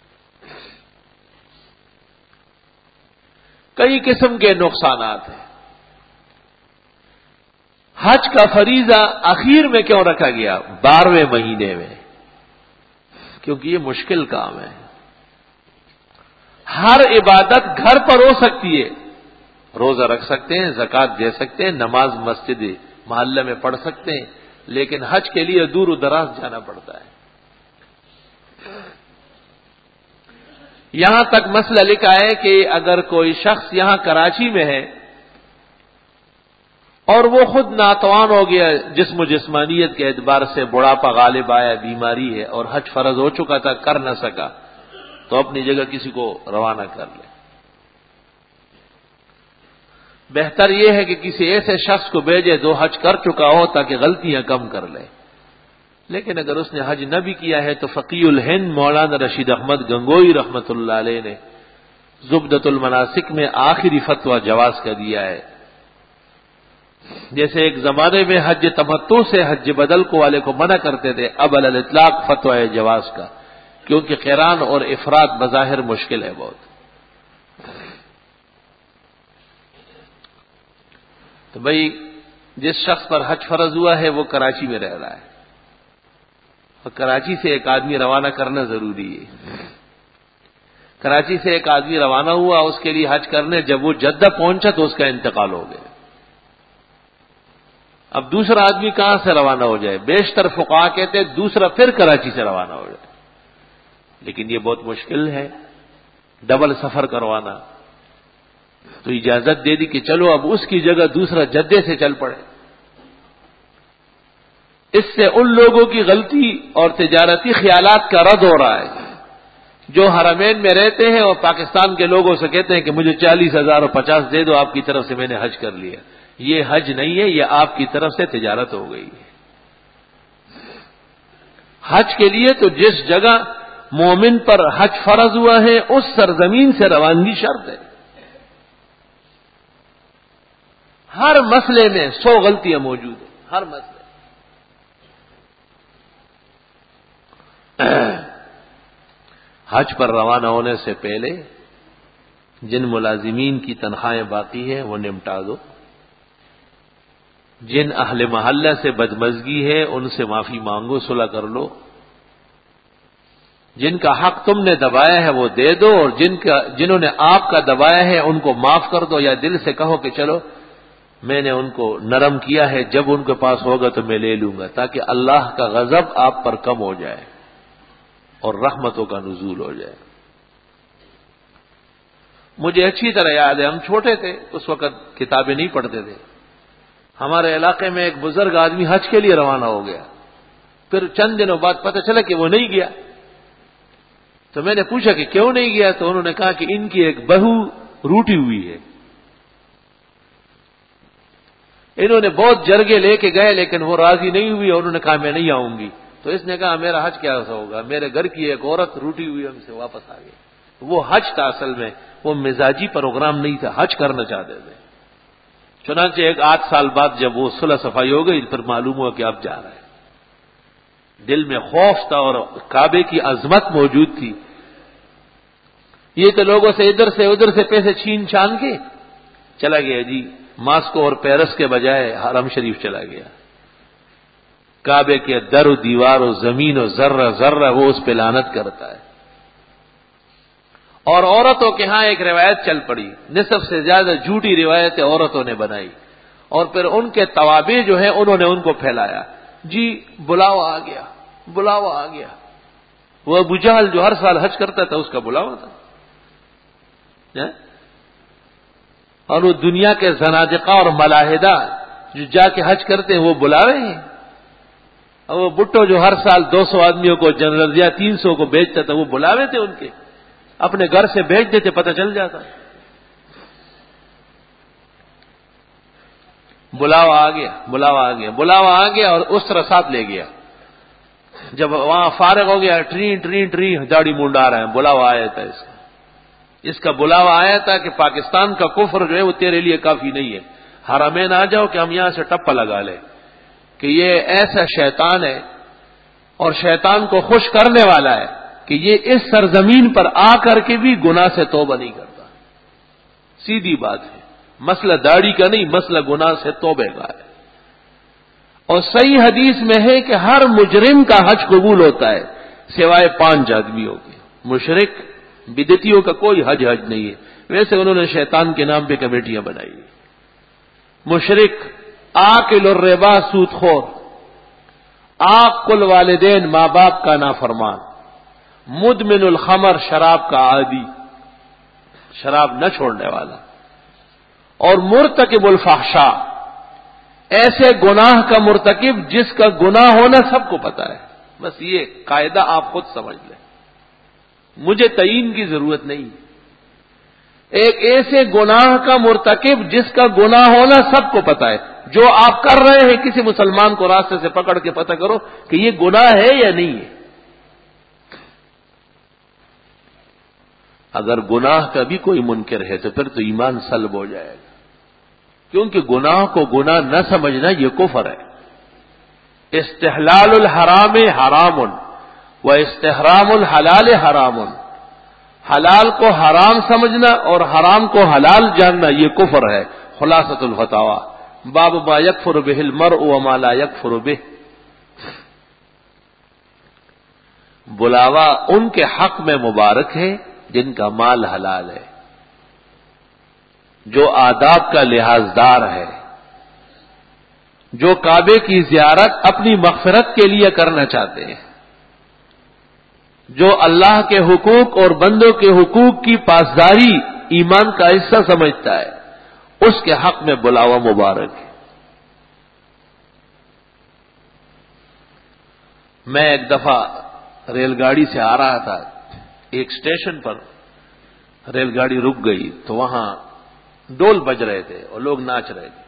کئی قسم کے نقصانات ہیں۔ حج کا فریضہ اخیر میں کیوں رکھا گیا؟ بارہویں مہینے میں، کیونکہ یہ مشکل کام ہے۔ ہر عبادت گھر پر ہو سکتی ہے، روزہ رکھ سکتے ہیں، زکوٰۃ دے سکتے ہیں، نماز مسجد محلے میں پڑھ سکتے ہیں، لیکن حج کے لیے دور و دراز جانا پڑتا ہے۔ یہاں تک مسئلہ لکھا ہے کہ اگر کوئی شخص یہاں کراچی میں ہے اور وہ خود ناتوان ہو گیا، جسم و جسمانیت کے اعتبار سے بڑھاپا غالب آیا، بیماری ہے اور حج فرض ہو چکا تھا، کر نہ سکا، تو اپنی جگہ کسی کو روانہ کر لے۔ بہتر یہ ہے کہ کسی ایسے شخص کو بھیجے جو حج کر چکا ہو تاکہ غلطیاں کم کر لے۔ لیکن اگر اس نے حج نہ بھی کیا ہے تو فقیہ الہند مولانا رشید احمد گنگوئی رحمت اللہ علیہ نے زبدۃ المناسک میں آخری فتویٰ جواز کا دیا ہے۔ جیسے ایک زمانے میں حج تمتع سے حج بدل کو والے کو منع کرتے تھے، اب علی الاطلاق فتویٰ ہے جواز کا، کیونکہ قران اور افراد بظاہر مشکل ہے بہت۔ تو بھئی جس شخص پر حج فرض ہوا ہے وہ کراچی میں رہ رہا ہے، اور کراچی سے ایک آدمی روانہ کرنا ضروری ہے۔ کراچی سے ایک آدمی روانہ ہوا اس کے لیے حج کرنے، جب وہ جدہ پہنچا تو اس کا انتقال ہو گیا۔ اب دوسرا آدمی کہاں سے روانہ ہو جائے؟ بیشتر فقہا کہتے ہیں دوسرا پھر کراچی سے روانہ ہو جائے، لیکن یہ بہت مشکل ہے ڈبل سفر کروانا۔ تو اجازت دے دی کہ چلو اب اس کی جگہ دوسرا جدے سے چل پڑے۔ اس سے ان لوگوں کی غلطی اور تجارتی خیالات کا رد ہو رہا ہے جو حرمین میں رہتے ہیں اور پاکستان کے لوگوں سے کہتے ہیں کہ مجھے چالیس ہزار اور پچاس دے دو، آپ کی طرف سے میں نے حج کر لیا۔ یہ حج نہیں ہے، یہ آپ کی طرف سے تجارت ہو گئی ہے۔ حج کے لیے تو جس جگہ مومن پر حج فرض ہوا ہے اس سرزمین سے روانگی شرط ہے۔ ہر مسئلے میں سو غلطیاں موجود ہیں، ہر مسئلے۔ حج پر روانہ ہونے سے پہلے جن ملازمین کی تنخواہیں باقی ہیں وہ نمٹا دو، جن اہل محلہ سے بدمزگی ہے ان سے معافی مانگو، صلح کر لو، جن کا حق تم نے دبایا ہے وہ دے دو، اور جن کا جنہوں نے آپ کا دبایا ہے ان کو معاف کر دو، یا دل سے کہو کہ چلو میں نے ان کو نرم کیا ہے، جب ان کے پاس ہوگا تو میں لے لوں گا، تاکہ اللہ کا غضب آپ پر کم ہو جائے اور رحمتوں کا نزول ہو جائے۔ مجھے اچھی طرح یاد ہے، ہم چھوٹے تھے اس وقت، کتابیں نہیں پڑھتے تھے۔ ہمارے علاقے میں ایک بزرگ آدمی حج کے لیے روانہ ہو گیا، پھر چند دنوں بعد پتہ چلا کہ وہ نہیں گیا۔ تو میں نے پوچھا کہ کیوں نہیں گیا، تو انہوں نے کہا کہ ان کی ایک بہو روٹی ہوئی ہے۔ انہوں نے بہت جرگے لے کے گئے لیکن وہ راضی نہیں ہوئی، اور انہوں نے کہا میں نہیں آؤں گی۔ تو اس نے کہا میرا حج کیا ہوگا، میرے گھر کی ایک عورت روٹی ہوئی ہم سے واپس آ گئی۔ وہ حج تھا اصل میں، وہ مزاجی پروگرام نہیں تھا، حج کرنا چاہتے تھے۔ چنانچہ ایک آٹھ سال بعد جب وہ صلح صفائی ہو گئی پھر معلوم ہوا کہ اب جا رہا ہے۔ دل میں خوف تھا اور کعبے کی عظمت موجود تھی. یہ تو لوگوں سے ادھر سے ادھر سے پیسے چھین چھان کے چلا گیا جی، ماسکو اور پیرس کے بجائے حرم شریف چلا گیا. کعبے کے در و دیوار و زمین و ذرہ ذرہ وہ اس پہ لعنت کرتا ہے. اور عورتوں کے ہاں ایک روایت چل پڑی، نصف سے زیادہ جھوٹی روایتیں عورتوں نے بنائی، اور پھر ان کے توابع جو ہیں انہوں نے ان کو پھیلایا. جی بلاوا آ گیا، بلاوا آ گیا. وہ ابو جہل جو ہر سال حج کرتا تھا اس کا بلاوا تھا. اور وہ دنیا کے زنادقہ اور ملاحدہ جو جا کے حج کرتے ہیں وہ بلاوے ہیں. اور وہ بٹو جو ہر سال دو سو آدمیوں کو جنرل یا تین سو کو بیچتا تھا وہ بلاوے تھے ان کے، اپنے گھر سے بھیج دیتے پتہ چل جاتا. بلاوا آ گیا، بلاوا آ گیا، بلاوا آ گیا اور اس طرح ساتھ لے گیا. جب وہاں فارغ ہو گیا ٹری ٹری ٹری داڑھی منڈا رہا ہے، بلاوا آیا تھا اس کا اس کا بلاوا آیا تھا کہ پاکستان کا کفر جو ہے وہ تیرے لیے کافی نہیں ہے، حرمین آ جاؤ کہ ہم یہاں سے ٹپا لگا لیں کہ یہ ایسا شیطان ہے اور شیطان کو خوش کرنے والا ہے کہ یہ اس سرزمین پر آ کر کے بھی گناہ سے توبہ نہیں کرتا. سیدھی بات ہے، مسئلہ داڑھی کا نہیں، مسئلہ گناہ سے توبہ کا ہے. اور صحیح حدیث میں ہے کہ ہر مجرم کا حج قبول ہوتا ہے سوائے پانچ آدمیوں کے. مشرک بدعتیوں کا کوئی حج حج نہیں ہے، ویسے انہوں نے شیطان کے نام پہ کمیٹیاں بنائی. مشرک، آکل الربا سود خور، عاقل والدین ماں باپ کا نافرمان، مدمن الخمر شراب کا عادی، شراب نہ چھوڑنے والا، اور مرتکب الفحشاء، ایسے گناہ کا مرتکب جس کا گناہ ہونا سب کو پتا ہے. بس یہ قاعدہ آپ خود سمجھ لیں، مجھے تعین کی ضرورت نہیں. ایک ایسے گناہ کا مرتکب جس کا گناہ ہونا سب کو پتا ہے. جو آپ کر رہے ہیں کسی مسلمان کو راستے سے پکڑ کے پتہ کرو کہ یہ گناہ ہے یا نہیں ہے. اگر گناہ کا بھی کوئی منکر ہے تو پھر تو ایمان سلب ہو جائے گا، کیونکہ گناہ کو گناہ نہ سمجھنا یہ کفر ہے. استحلال الحرام حرام و استحرام الحلال حرام. حلال کو حرام سمجھنا اور حرام کو حلال جاننا یہ کفر ہے. خلاصۃ الفتاوی باب ما یکفر بہ المرء وما لا یکفر بہ. بلاوا ان کے حق میں مبارک ہے جن کا مال حلال ہے، جو آداب کا لحاظدار ہے، جو کعبے کی زیارت اپنی مغفرت کے لیے کرنا چاہتے ہیں، جو اللہ کے حقوق اور بندوں کے حقوق کی پاسداری ایمان کا حصہ سمجھتا ہے، اس کے حق میں بلاوا مبارک ہے. میں ایک دفعہ ریل گاڑی سے آ رہا تھا، ایک اسٹیشن پر ریل گاڑی رک گئی تو وہاں ڈول بج رہے تھے اور لوگ ناچ رہے تھے.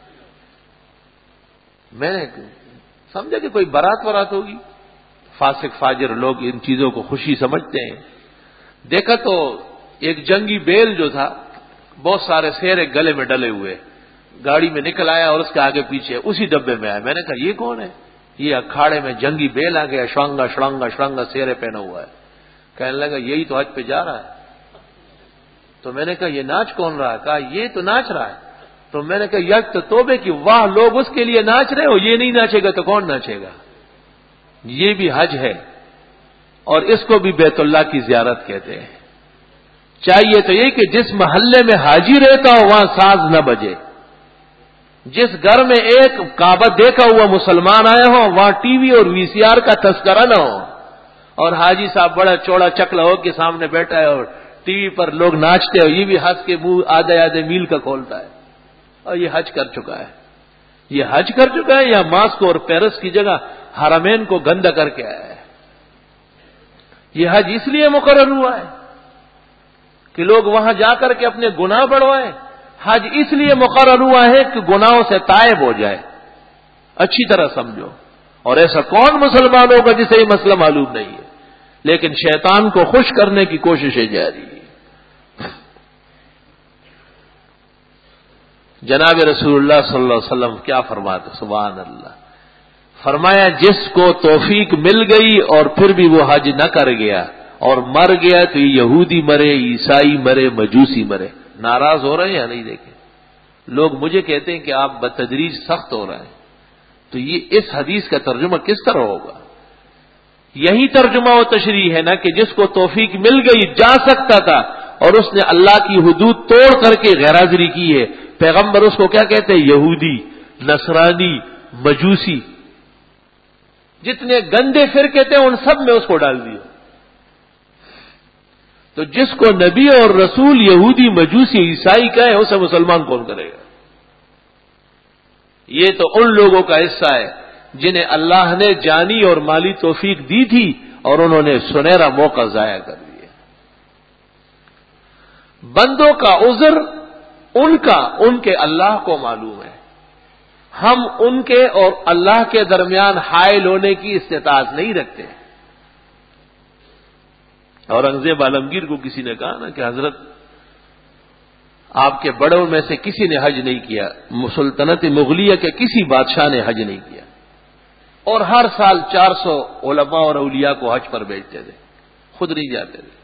میں نے سمجھا کہ کوئی بارات وارات ہوگی، فاسق فاجر لوگ ان چیزوں کو خوشی سمجھتے ہیں. دیکھا تو ایک جنگی بیل جو تھا بہت سارے سیرے گلے میں ڈلے ہوئے گاڑی میں نکل آیا اور اس کے آگے پیچھے اسی ڈبے میں آیا. میں نے کہا یہ کون ہے؟ یہ اکھاڑے میں جنگی بیل آ گیا، شرنگا شرنگا شرنگا سیرے پہنا ہوا ہے. کہنے لگا یہی تو حج پہ جا رہا ہے. تو میں نے کہا یہ ناچ کون رہا ہے؟ کہا یہ تو ناچ رہا ہے. تو میں نے کہا یک تو توبے کی، واہ لوگ اس کے لیے ناچ رہے ہو، یہ نہیں ناچے گا تو کون ناچے گا؟ یہ بھی حج ہے اور اس کو بھی بیت اللہ کی زیارت کہتے ہیں. چاہیے تو یہ کہ جس محلے میں حاجی رہتا ہو وہاں ساز نہ بجے، جس گھر میں ایک کعبہ دیکھا ہوا مسلمان آئے ہو وہاں ٹی وی اور وی سی آر کا تذکرہ نہ ہو، اور حاجی صاحب بڑا چوڑا چکلا ہو کے سامنے بیٹھا ہے اور ٹی وی پر لوگ ناچتے ہو، یہ بھی ہنس کے منہ آدھے آدھے میل کا کھولتا ہے اور یہ حج کر چکا ہے. یہ حج کر چکا ہے یا ماسکو اور پیرس کی جگہ حرمین کو گندا کر کے آیا ہے. یہ حج اس لیے مقرر ہوا ہے کہ لوگ وہاں جا کر کے اپنے گناہ بڑھوائیں. حج اس لیے مقرر ہوا ہے کہ گناہوں سے تائب ہو جائے. اچھی طرح سمجھو. اور ایسا کون مسلمان ہوگا جسے یہ مسئلہ معلوم نہیں ہے، لیکن شیطان کو خوش کرنے کی کوششیں جاری ہیں. جناب رسول اللہ صلی اللہ علیہ وسلم کیا فرماتے؟ سبحان اللہ. فرمایا جس کو توفیق مل گئی اور پھر بھی وہ حج نہ کر گیا اور مر گیا تو یہ یہودی مرے، عیسائی مرے، مجوسی مرے۔ ناراض ہو رہے ہیں یا نہیں؟ دیکھیں لوگ مجھے کہتے ہیں کہ آپ بتدریج سخت ہو رہے ہیں، تو یہ اس حدیث کا ترجمہ کس طرح ہوگا؟ یہی ترجمہ و تشریح ہے نا کہ جس کو توفیق مل گئی، جا سکتا تھا اور اس نے اللہ کی حدود توڑ کر کے غیرحاضری کی ہے، پیغمبر اس کو کیا کہتے ہیں؟ یہودی، نصرانی، مجوسی، جتنے گندے فرقے تھے ان سب میں اس کو ڈال دیا۔ تو جس کو نبی اور رسول یہودی، مجوسی، عیسائی کہے اسے مسلمان کون کرے گا؟ یہ تو ان لوگوں کا حصہ ہے جنہیں اللہ نے جانی اور مالی توفیق دی تھی اور انہوں نے سنہرا موقع ضائع کر دیا۔ بندوں کا عذر ان کا ان کے اللہ کو معلوم ہے، ہم ان کے اور اللہ کے درمیان حائل ہونے کی استطاعت نہیں رکھتے۔ اورنگزیب عالمگیر کو کسی نے کہا نا کہ حضرت آپ کے بڑوں میں سے کسی نے حج نہیں کیا، سلطنت مغلیہ کے کسی بادشاہ نے حج نہیں کیا، اور ہر سال چار سو علماء اور اولیاء کو حج پر بھیجتے تھے، خود نہیں جاتے تھے۔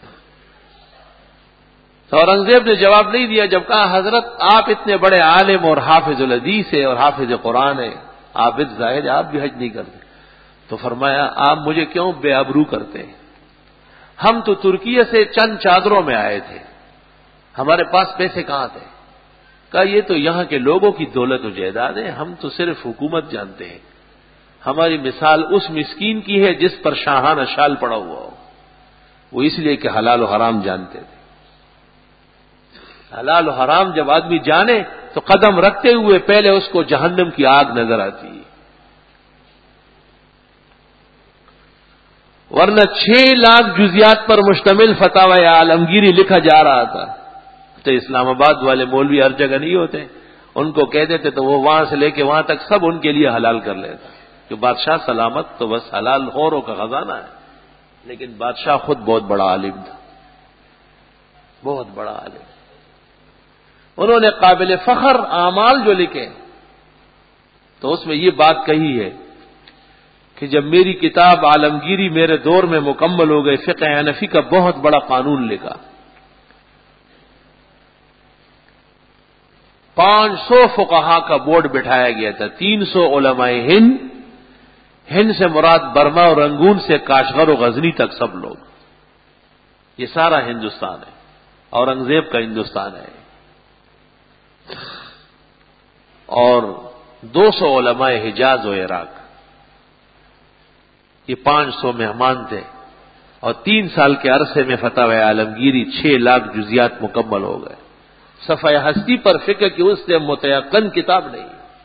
تو اورنگزیب نے جواب نہیں دیا، جب کہا حضرت آپ اتنے بڑے عالم اور حافظ الحدیث ہے اور حافظ قرآن ہے، عابد زاہد، آپ بھی حج نہیں کرتے، تو فرمایا آپ مجھے کیوں بے آبرو کرتے ہیں؟ ہم تو ترکیہ سے چند چادروں میں آئے تھے، ہمارے پاس پیسے کہاں تھے؟ کہا یہ تو یہاں کے لوگوں کی دولت و جائیداد ہے، ہم تو صرف حکومت جانتے ہیں، ہماری مثال اس مسکین کی ہے جس پر شاہانہ شال پڑا ہوا ہو، وہ اس لیے کہ حلال و حرام جانتے تھے۔ حلال و حرام جب آدمی جانے تو قدم رکھتے ہوئے پہلے اس کو جہنم کی آگ نظر آتی ہے، ورنہ چھ لاکھ جزیات پر مشتمل فتاوی عالمگیری لکھا جا رہا تھا۔ تو اسلام آباد والے مولوی ہر جگہ نہیں ہوتے، ان کو کہہ دیتے تو وہ وہاں سے لے کے وہاں تک سب ان کے لیے حلال کر لیتا کہ بادشاہ سلامت تو بس حلال خوروں کا خزانہ ہے، لیکن بادشاہ خود بہت بڑا عالم تھا، بہت بڑا عالم۔ انہوں نے قابل فخر اعمال جو لکھے تو اس میں یہ بات کہی ہے کہ جب میری کتاب عالمگیری میرے دور میں مکمل ہو گئی، فقہ حنفی کا بہت بڑا قانون لکھا، پانچ سو فقہا کا بورڈ بٹھایا گیا تھا، تین سو علماء ہند، ہند سے مراد برما اور رنگون سے کاشغر و غزنی تک سب لوگ، یہ سارا ہندوستان ہے، اورنگزیب کا ہندوستان ہے، اور دو سو علماء حجاز و عراق، یہ پانچ سو مہمان تھے، اور تین سال کے عرصے میں فتاوی عالمگیری چھ لاکھ جزیات مکمل ہو گئے۔ صفحہ ہستی پر فقہ کی اس سے متیقن کتاب نہیں۔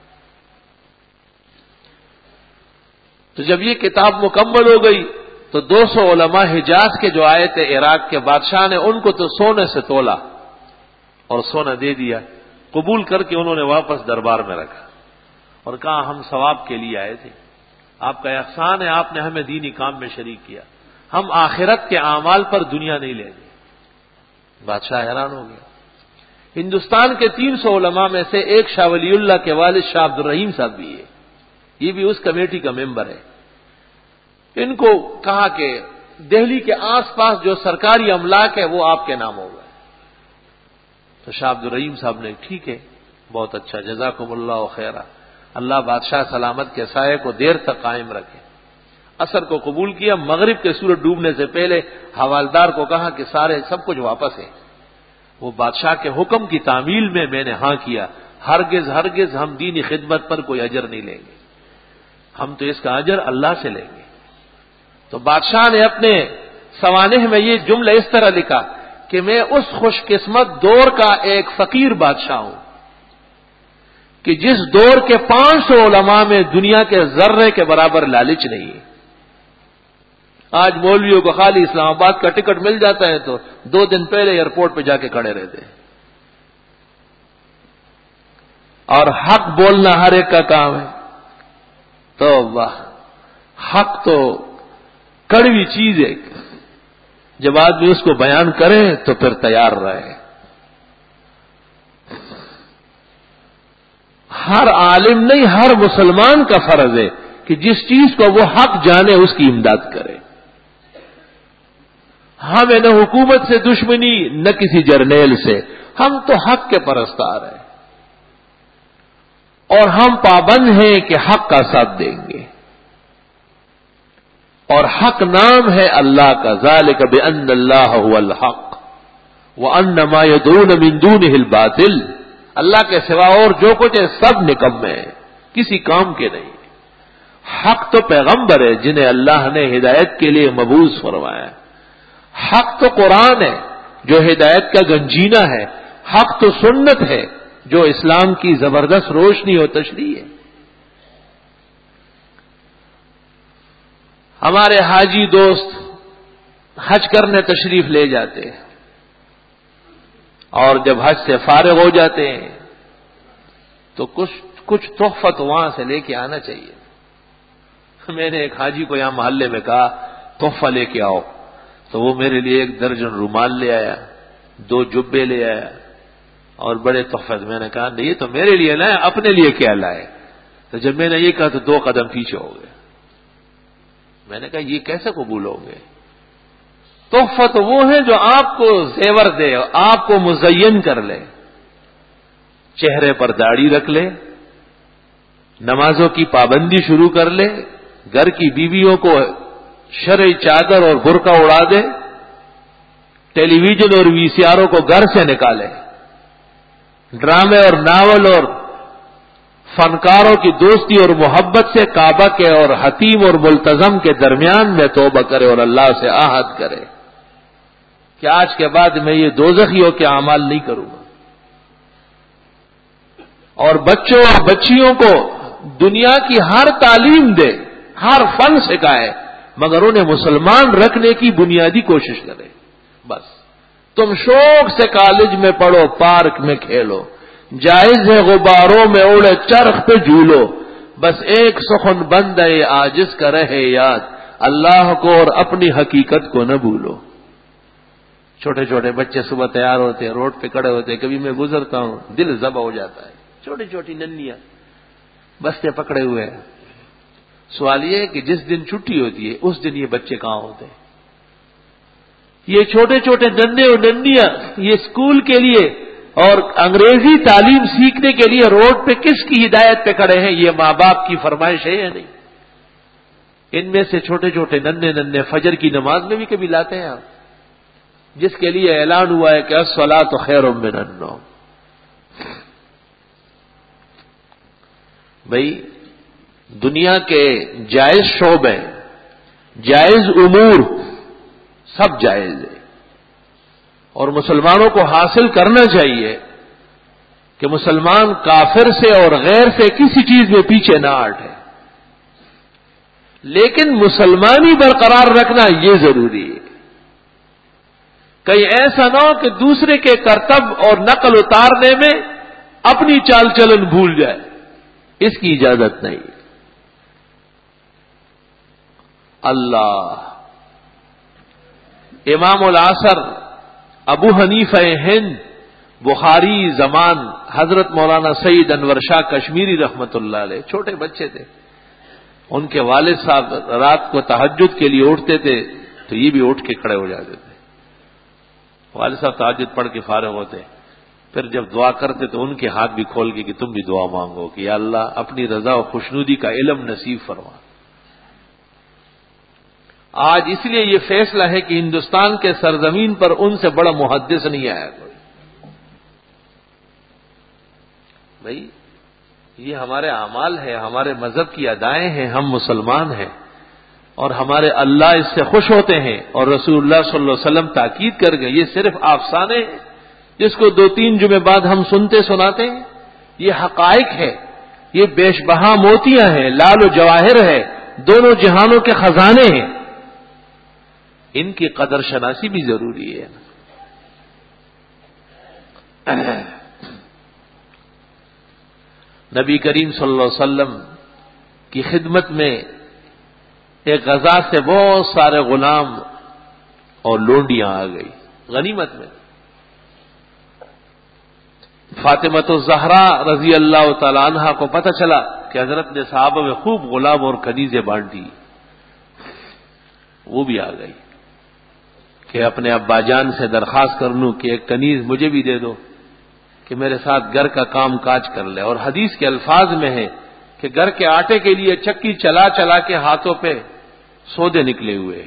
تو جب یہ کتاب مکمل ہو گئی تو دو سو علماء حجاز کے جو آئے تھے عراق کے، بادشاہ نے ان کو تو سونے سے تولا اور سونا دے دیا، قبول کر کے انہوں نے واپس دربار میں رکھا اور کہا ہم ثواب کے لیے آئے تھے، آپ کا احسان ہے، آپ نے ہمیں دینی کام میں شریک کیا، ہم آخرت کے اعمال پر دنیا نہیں لیں گے۔ بادشاہ حیران ہو گیا۔ ہندوستان کے تین سو علماء میں سے ایک شاہ ولی اللہ کے والد شاہ عبد الرحیم صاحب بھی ہے، یہ بھی اس کمیٹی کا ممبر ہے۔ ان کو کہا کہ دہلی کے آس پاس جو سرکاری املاک ہے وہ آپ کے نام ہوگا۔ تو شاہ عبد الرحیم صاحب نے ٹھیک ہے، بہت اچھا، جزاکم اللہ خیرہ، اللہ بادشاہ سلامت کے سائے کو دیر تک قائم رکھے۔ عصر کو قبول کیا، مغرب کے سورج ڈوبنے سے پہلے حوالدار کو کہا کہ سارے سب کچھ واپس ہے۔ وہ بادشاہ کے حکم کی تعمیل میں میں نے ہاں کیا، ہرگز ہرگز ہم دینی خدمت پر کوئی اجر نہیں لیں گے، ہم تو اس کا اجر اللہ سے لیں گے۔ تو بادشاہ نے اپنے سوانح میں یہ جملہ اس طرح لکھا کہ میں اس خوش قسمت دور کا ایک فقیر بادشاہ ہوں کہ جس دور کے پانچ سو علماء میں دنیا کے ذرے کے برابر لالچ نہیں ہے۔ آج مولویوں کو خالی اسلام آباد کا ٹکٹ مل جاتا ہے تو دو دن پہلے ایئرپورٹ پہ جا کے کھڑے رہتے ہیں، اور حق بولنا ہر ایک کا کام ہے۔ تو واہ، حق تو کڑوی چیز ہے، جب آدمی اس کو بیان کرے تو پھر تیار رہے۔ ہر عالم نہیں، ہر مسلمان کا فرض ہے کہ جس چیز کو وہ حق جانے اس کی امداد کرے. ہمیں نہ حکومت سے دشمنی نہ کسی جرنیل سے، ہم تو حق کے پرستار ہیں اور ہم پابند ہیں کہ حق کا ساتھ دیں گے. اور حق نام ہے اللہ کا، ذالک بأن اللہ هو الحق وأن ما يدعون من دونه الباطل. اللہ کے سوا اور جو کچھ ہے سب نکمے ہیں، کسی کام کے نہیں. حق تو پیغمبر ہے جنہیں اللہ نے ہدایت کے لیے مبعوث فرمایا. حق تو قرآن ہے جو ہدایت کا گنجینہ ہے. حق تو سنت ہے جو اسلام کی زبردست روشنی اور تشریح ہے. ہمارے حاجی دوست حج کرنے تشریف لے جاتے ہیں اور جب حج سے فارغ ہو جاتے ہیں تو کچھ کچھ تحفت وہاں سے لے کے آنا چاہیے. میں نے ایک حاجی کو یہاں محلے میں کہا تحفہ لے کے آؤ، تو وہ میرے لیے ایک درجن رومال لے آیا، دو جبے لے آیا اور بڑے تحفے. میں نے کہا نہیں یہ تو میرے لیے نہ، اپنے لیے کیا لائے؟ تو جب میں نے یہ کہا تو دو قدم پیچھے ہو گئے. میں نے کہا یہ کیسے قبول ہوں گے؟ تحفہ تو وہ ہے جو آپ کو زیور دے، آپ کو مزین کر لے، چہرے پر داڑھی رکھ لے، نمازوں کی پابندی شروع کر لے، گھر کی بیویوں کو شرعی چادر اور برقع اڑا دے، ٹیلی ویژن اور وی سی آروں کو گھر سے نکالے، ڈرامے اور ناول اور فنکاروں کی دوستی اور محبت سے کعبہ کے اور حتیم اور ملتزم کے درمیان میں توبہ کرے اور اللہ سے عہد کرے کہ آج کے بعد میں یہ دوزخیوں کے اعمال نہیں کروں گا. اور بچوں اور بچیوں کو دنیا کی ہر تعلیم دے، ہر فن سکھائے، مگر انہیں مسلمان رکھنے کی بنیادی کوشش کرے. بس تم شوق سے کالج میں پڑھو، پارک میں کھیلو، جائز ہے غباروں میں اڑے چرخ پہ جھولو، بس ایک سخن بند ہے عاجز کا رہے یاد، اللہ کو اور اپنی حقیقت کو نہ بھولو. چھوٹے چھوٹے بچے صبح تیار ہوتے ہیں، روڈ پہ کھڑے ہوتے ہیں، کبھی میں گزرتا ہوں دل ذبح ہو جاتا ہے. چھوٹی چھوٹی ننیاں بستے پکڑے ہوئے ہیں. سوال یہ ہے کہ جس دن چھٹی ہوتی ہے اس دن یہ بچے کہاں ہوتے ہیں؟ یہ چھوٹے چھوٹے ننھے اور ننیاں یہ اسکول کے لیے اور انگریزی تعلیم سیکھنے کے لیے روڈ پہ کس کی ہدایت پہ کھڑے ہیں؟ یہ ماں باپ کی فرمائش ہے یا نہیں؟ ان میں سے چھوٹے چھوٹے ننھے ننھے فجر کی نماز میں بھی کبھی لاتے ہیں آپ، جس کے لیے اعلان ہوا ہے کہ الصلاۃ خیر من النوم. بھائی دنیا کے جائز شعبے، جائز امور سب جائز ہے اور مسلمانوں کو حاصل کرنا چاہیے کہ مسلمان کافر سے اور غیر سے کسی چیز میں پیچھے نہ ہٹے، لیکن مسلمانی برقرار رکھنا یہ ضروری ہے. کہیں ایسا نہ ہو کہ دوسرے کے کرتب اور نقل اتارنے میں اپنی چال چلن بھول جائے، اس کی اجازت نہیں. اللہ امام العصر ابو حنیفہ ہند بخاری زمان حضرت مولانا سید انور شاہ کشمیری رحمت اللہ علیہ چھوٹے بچے تھے. ان کے والد صاحب رات کو تہجد کے لیے اٹھتے تھے تو یہ بھی اٹھ کے کھڑے ہو جاتے تھے. والد صاحب تہجد پڑھ کے فارغ ہوتے، پھر جب دعا کرتے تو ان کے ہاتھ بھی کھول کے کہ تم بھی دعا مانگو کہ یا اللہ اپنی رضا و خوشنودی کا علم نصیب فرما. آج اس لیے یہ فیصلہ ہے کہ ہندوستان کے سرزمین پر ان سے بڑا محدث نہیں آیا کوئی. بھائی یہ ہمارے اعمال ہے، ہمارے مذہب کی ادائیں ہیں، ہم مسلمان ہیں اور ہمارے اللہ اس سے خوش ہوتے ہیں اور رسول اللہ صلی اللہ علیہ وسلم تاکید کر گئے. یہ صرف افسانے ہیں جس کو دو تین جمعے بعد ہم سنتے سناتے ہیں، یہ حقائق ہے، یہ بیش بہا موتیاں ہیں، لال و جواہر ہے، دونوں جہانوں کے خزانے ہیں. ان کی قدر شناسی بھی ضروری ہے. نبی کریم صلی اللہ علیہ وسلم کی خدمت میں ایک غزا سے بہت سارے غلام اور لونڈیاں آ گئی غنیمت میں. فاطمہ الزہرا رضی اللہ تعالی عنہا کو پتہ چلا کہ حضرت نے صحابہ میں خوب غلام اور کنیزیں بانٹی، وہ بھی آ گئی کہ اپنے ابا جان سے درخواست کر لوں کہ ایک کنیز مجھے بھی دے دو کہ میرے ساتھ گھر کا کام کاج کر لے. اور حدیث کے الفاظ میں ہے کہ گھر کے آٹے کے لیے چکی چلا چلا کے ہاتھوں پہ سودے نکلے ہوئے.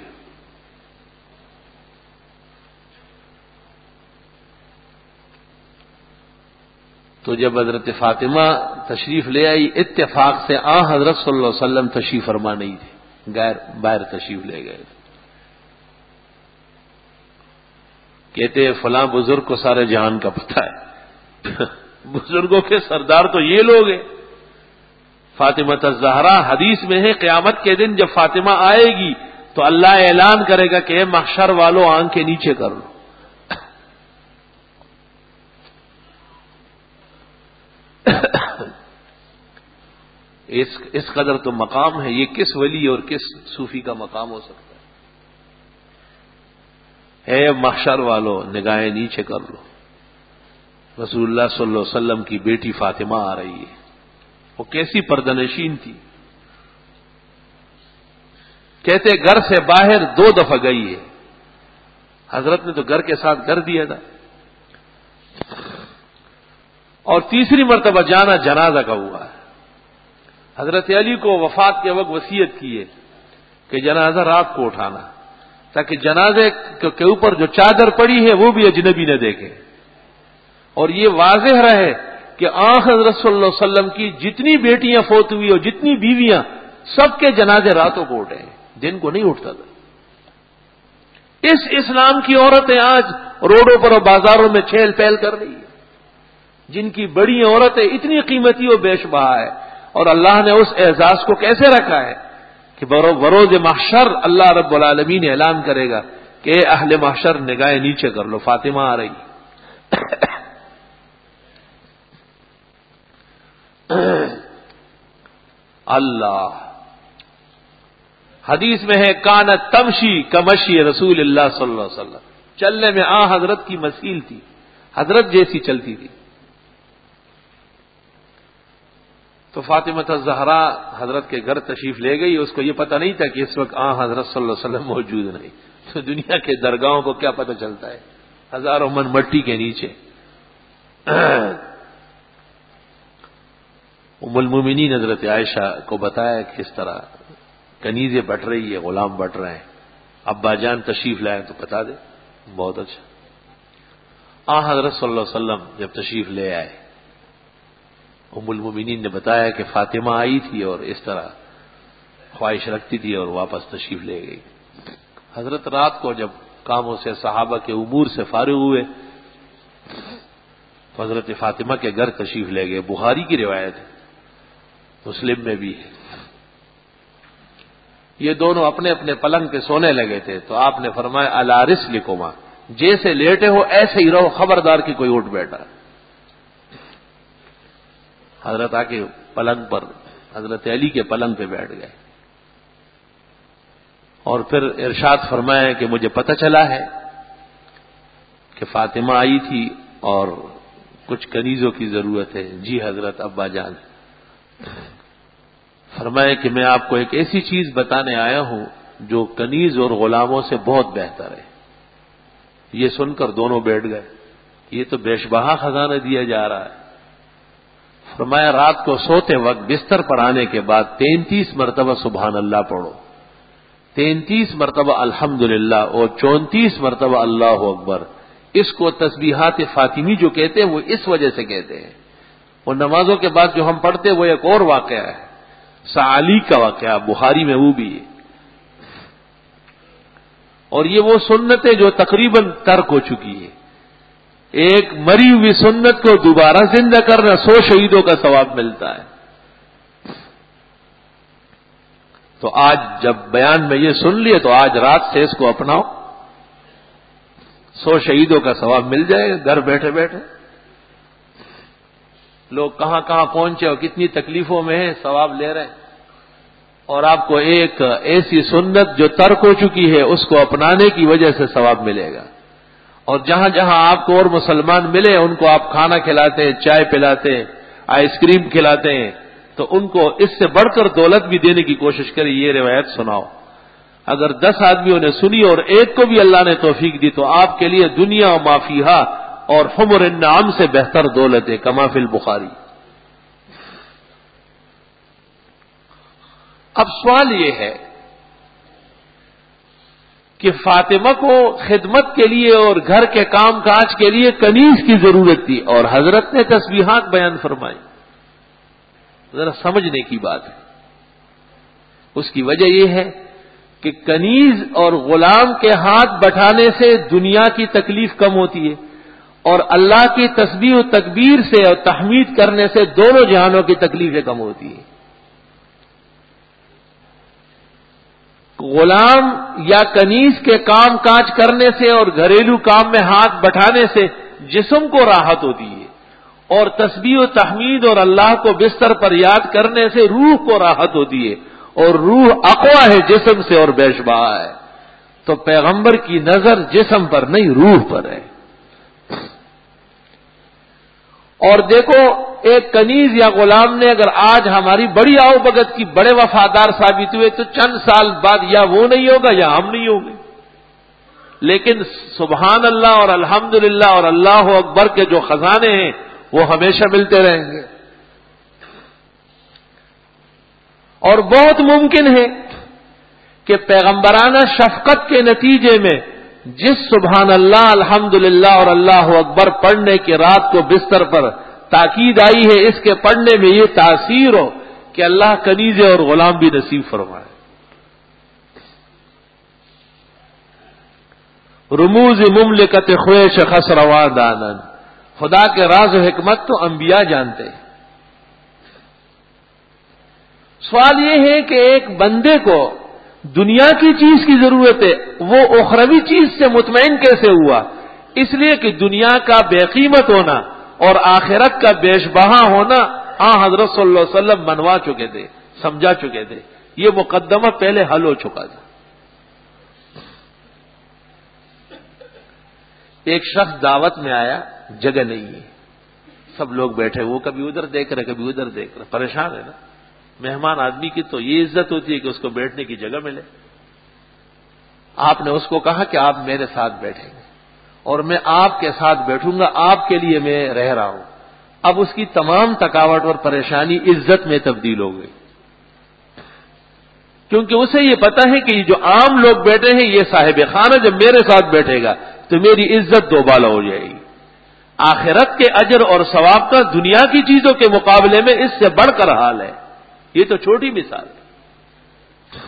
تو جب حضرت فاطمہ تشریف لے آئی، اتفاق سے آن حضرت صلی اللہ علیہ وسلم تشریف فرما نہیں تھے، غیر باہر تشریف لے گئے. کہتے فلاں بزرگ کو سارے جہان کا پتہ ہے. بزرگوں کے سردار تو یہ لوگ ہیں. فاطمہ الزہرا حدیث میں ہے قیامت کے دن جب فاطمہ آئے گی تو اللہ اعلان کرے گا کہ اے محشر والوں آنکھیں نیچے کر لو. اس اس قدر تو مقام ہے. یہ کس ولی اور کس صوفی کا مقام ہو سکتا ہے؟ اے محشر والوں نگاہیں نیچے کر لو. رسول اللہ صلی اللہ علیہ وسلم کی بیٹی فاطمہ آ رہی ہے. وہ کیسی پردنشین تھی. کہتے گھر سے باہر دو دفعہ گئی ہے. حضرت نے تو گھر کے ساتھ گھر دیا تھا، اور تیسری مرتبہ جانا جنازہ کا ہوا ہے. حضرت علی کو وفات کے وقت وصیت کی ہے کہ جنازہ رات کو اٹھانا، تاکہ جنازے کے اوپر جو چادر پڑی ہے وہ بھی اجنبی نہ دیکھے، اور یہ واضح رہے کہ آن حضرت صلی اللہ علیہ وسلم کی جتنی بیٹیاں فوت ہوئی اور جتنی بیویاں، سب کے جنازے راتوں کو اٹھے، دن کو نہیں اٹھتا تھا. اس اسلام کی عورتیں آج روڈوں پر اور بازاروں میں چھیل پھیل کر رہی ہیں، جن کی بڑی عورتیں اتنی قیمتی اور بیش بہا ہے. اور اللہ نے اس اعزاز کو کیسے رکھا ہے کہ بروز محشر اللہ رب العالمین اعلان کرے گا کہ اے اہل محشر نگاہیں نیچے کر لو، فاطمہ آ رہی. اللہ حدیث میں ہے کانت تمشی کمشی رسول اللہ صلی اللہ علیہ وسلم. چلنے میں آ حضرت کی مثیل تھی، حضرت جیسی چلتی تھی. تو فاطمہ الزہرا حضرت کے گھر تشریف لے گئی. اس کو یہ پتہ نہیں تھا کہ اس وقت آن حضرت صلی اللہ علیہ وسلم موجود نہیں. تو دنیا کے درگاہوں کو کیا پتہ چلتا ہے، ہزاروں من مٹی کے نیچے. ام المومنین حضرت عائشہ کو بتایا کہ اس طرح کنیزیں بٹ رہی ہے، غلام بٹ رہے ہیں. ابا جان تشریف لائے تو بتا دے. بہت اچھا. آن حضرت صلی اللہ علیہ وسلم جب تشریف لے آئے، ام المومنین نے بتایا کہ فاطمہ آئی تھی اور اس طرح خواہش رکھتی تھی اور واپس تشریف لے گئی. حضرت رات کو جب کاموں سے صحابہ کے امور سے فارغ ہوئے تو حضرت فاطمہ کے گھر تشریف لے گئے. بخاری کی روایت ہے، مسلم میں بھی ہے. یہ دونوں اپنے اپنے پلنگ پہ سونے لگے تھے تو آپ نے فرمایا الا رسلکما، جیسے لیٹے ہو ایسے ہی رہو، خبردار کہ کوئی اٹھ بیٹھا. حضرت آ کے پلنگ پر حضرت علی کے پلنگ پہ بیٹھ گئے اور پھر ارشاد فرمایا کہ مجھے پتہ چلا ہے کہ فاطمہ آئی تھی اور کچھ کنیزوں کی ضرورت ہے. جی حضرت ابا جان. فرمایا کہ میں آپ کو ایک ایسی چیز بتانے آیا ہوں جو کنیز اور غلاموں سے بہت بہتر ہے. یہ سن کر دونوں بیٹھ گئے. یہ تو بیش بہا خزانہ دیا جا رہا ہے. فرمایا رات کو سوتے وقت بستر پر آنے کے بعد تینتیس مرتبہ سبحان اللہ پڑھو، تینتیس مرتبہ الحمدللہ اور چونتیس مرتبہ اللہ اکبر. اس کو تسبیحات فاطمی جو کہتے ہیں وہ اس وجہ سے کہتے ہیں. اور نمازوں کے بعد جو ہم پڑھتے ہیں وہ ایک اور واقعہ ہے، سعالی کا واقعہ، بخاری میں وہ بھی ہے. اور یہ وہ سنتیں جو تقریباً ترک ہو چکی ہے. ایک مری ہوئی سنت کو دوبارہ زندہ کرنا سو شہیدوں کا ثواب ملتا ہے. تو آج جب بیان میں یہ سن لیے تو آج رات سے اس کو اپناؤ، سو شہیدوں کا ثواب مل جائے گا گھر بیٹھے بیٹھے. لوگ کہاں کہاں پہنچے اور کتنی تکلیفوں میں ہیں، ثواب لے رہے ہیں. اور آپ کو ایک ایسی سنت جو ترک ہو چکی ہے اس کو اپنانے کی وجہ سے ثواب ملے گا. اور جہاں جہاں آپ کو اور مسلمان ملے ان کو آپ کھانا کھلاتے ہیں، چائے پلاتے ہیں، آئس کریم کھلاتے ہیں، تو ان کو اس سے بڑھ کر دولت بھی دینے کی کوشش کرے، یہ روایت سناؤ۔ اگر دس آدمیوں نے سنی اور ایک کو بھی اللہ نے توفیق دی تو آپ کے لیے دنیا و مافیہا اور حمر النعم سے بہتر دولت ہے، کما فی البخاری۔ اب سوال یہ ہے کہ فاطمہ کو خدمت کے لیے اور گھر کے کام کاج کے لیے کنیز کی ضرورت تھی اور حضرت نے تسبیحات بیان فرمائی۔ ذرا سمجھنے کی بات ہے، اس کی وجہ یہ ہے کہ کنیز اور غلام کے ہاتھ بٹھانے سے دنیا کی تکلیف کم ہوتی ہے اور اللہ کی تسبیح و تکبیر سے اور تحمید کرنے سے دونوں جہانوں کی تکلیفیں کم ہوتی ہیں۔ غلام یا کنیز کے کام کاج کرنے سے اور گھریلو کام میں ہاتھ بٹھانے سے جسم کو راحت ہوتی ہے اور تسبیح و تحمید اور اللہ کو بستر پر یاد کرنے سے روح کو راحت ہوتی ہے اور روح اقوا ہے جسم سے اور بیشبہ ہے۔ تو پیغمبر کی نظر جسم پر نہیں روح پر ہے۔ اور دیکھو ایک کنیز یا غلام نے اگر آج ہماری بڑی آؤ بگت کی بڑے وفادار ثابت ہوئے تو چند سال بعد یا وہ نہیں ہوگا یا ہم نہیں ہوں گے، لیکن سبحان اللہ اور الحمدللہ اور اللہ اکبر کے جو خزانے ہیں وہ ہمیشہ ملتے رہیں گے۔ اور بہت ممکن ہے کہ پیغمبرانہ شفقت کے نتیجے میں جس سبحان اللہ الحمدللہ اور اللہ اکبر پڑھنے کی رات کو بستر پر تاکید آئی ہے، اس کے پڑھنے میں یہ تاثیر ہو کہ اللہ کنیز اور غلام بھی نصیب فرمائے۔ رموز مملکت خویش خسروا دانن، خدا کے راز و حکمت تو انبیاء جانتے ہیں۔ سوال یہ ہے کہ ایک بندے کو دنیا کی چیز کی ضرورت ہے، وہ اخروی چیز سے مطمئن کیسے ہوا؟ اس لیے کہ دنیا کا بے قیمت ہونا اور آخرت کا بیش بہا ہونا ہاں حضرت صلی اللہ علیہ وسلم منوا چکے تھے، سمجھا چکے تھے، یہ مقدمہ پہلے حل ہو چکا تھا۔ ایک شخص دعوت میں آیا، جگہ نہیں ہے، سب لوگ بیٹھے، وہ کبھی ادھر دیکھ رہے کبھی ادھر دیکھ رہے، پریشان ہے نا۔ مہمان آدمی کی تو یہ عزت ہوتی ہے کہ اس کو بیٹھنے کی جگہ ملے۔ آپ نے اس کو کہا کہ آپ میرے ساتھ بیٹھیں گے اور میں آپ کے ساتھ بیٹھوں گا، آپ کے لیے میں رہ رہا ہوں۔ اب اس کی تمام تھکاوٹ اور پریشانی عزت میں تبدیل ہو گئی، کیونکہ اسے یہ پتا ہے کہ یہ جو عام لوگ بیٹھے ہیں یہ صاحب خانہ جب میرے ساتھ بیٹھے گا تو میری عزت دوبالا ہو جائے گی۔ آخرت کے اجر اور ثواب کا دنیا کی چیزوں کے مقابلے میں اس سے بڑھ کر حال ہے۔ یہ تو چھوٹی مثال ہے۔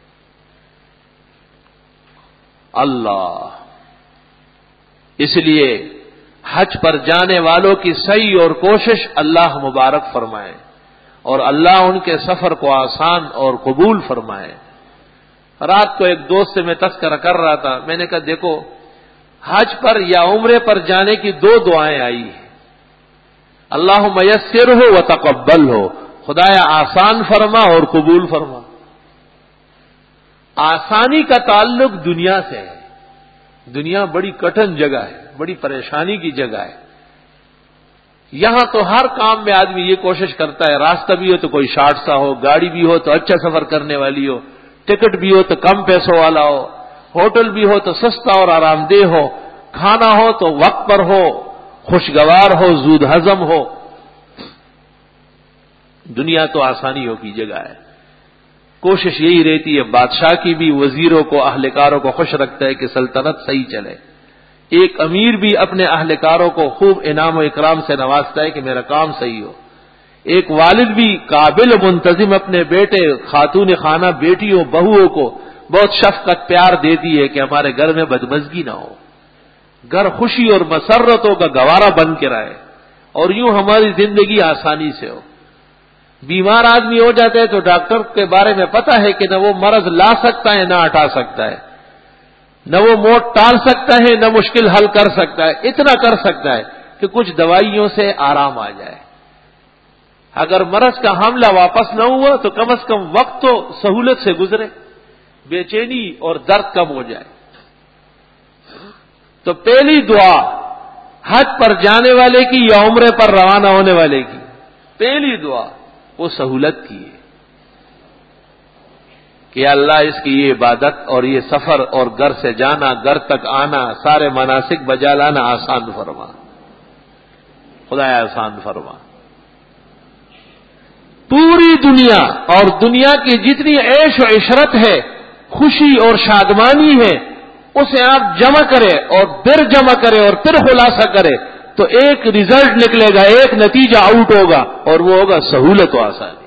اللہ، اس لیے حج پر جانے والوں کی سعی اور کوشش اللہ مبارک فرمائے اور اللہ ان کے سفر کو آسان اور قبول فرمائے۔ رات کو ایک دوست سے میں تذکرہ کر رہا تھا، میں نے کہا دیکھو حج پر یا عمرے پر جانے کی دو دعائیں آئی ہیں، اللہم یسر ہو و تقبل ہو، خدایا آسان فرما اور قبول فرما۔ آسانی کا تعلق دنیا سے ہے، دنیا بڑی کٹھن جگہ ہے، بڑی پریشانی کی جگہ ہے۔ یہاں تو ہر کام میں آدمی یہ کوشش کرتا ہے، راستہ بھی ہو تو کوئی شارٹ سا ہو، گاڑی بھی ہو تو اچھا سفر کرنے والی ہو، ٹکٹ بھی ہو تو کم پیسوں والا ہو، ہوٹل بھی ہو تو سستا اور آرام دہ ہو، کھانا ہو تو وقت پر ہو، خوشگوار ہو، زود ہضم ہو۔ دنیا تو آسانیوں کی جگہ ہے، کوشش یہی رہتی ہے، بادشاہ کی بھی وزیروں کو اہلکاروں کو خوش رکھتا ہے کہ سلطنت صحیح چلے، ایک امیر بھی اپنے اہلکاروں کو خوب انعام و اکرام سے نوازتا ہے کہ میرا کام صحیح ہو، ایک والد بھی قابل و منتظم اپنے بیٹے خاتون خانہ بیٹیوں بہوؤں کو بہت شفقت پیار دیتی ہے کہ ہمارے گھر میں بدمزگی نہ ہو، گھر خوشی اور مسرتوں کا گوارا بن کے رہے اور یوں ہماری زندگی آسانی سے ہو۔ بیمار آدمی ہو جاتا ہے تو ڈاکٹر کے بارے میں پتا ہے کہ نہ وہ مرض لا سکتا ہے نہ ہٹا سکتا ہے، نہ وہ موت ٹال سکتا ہے نہ مشکل حل کر سکتا ہے، اتنا کر سکتا ہے کہ کچھ دوائیوں سے آرام آ جائے۔ اگر مرض کا حملہ واپس نہ ہوا تو کم از کم وقت تو سہولت سے گزرے، بے چینی اور درد کم ہو جائے۔ تو پہلی دعا حج پر جانے والے کی یا عمرے پر روانہ ہونے والے کی، پہلی دعا وہ سہولت کی ہے کہ اللہ اس کی یہ عبادت اور یہ سفر اور گھر سے جانا گھر تک آنا سارے مناسک بجا لانا آسان فرما، خدا آسان فرما۔ پوری دنیا اور دنیا کی جتنی عیش و عشرت ہے، خوشی اور شادمانی ہے، اسے آپ جمع کرے اور پھر جمع کرے اور پھر خلاصہ کرے تو ایک ریزلٹ نکلے گا، ایک نتیجہ آؤٹ ہوگا، اور وہ ہوگا سہولت و آسانی۔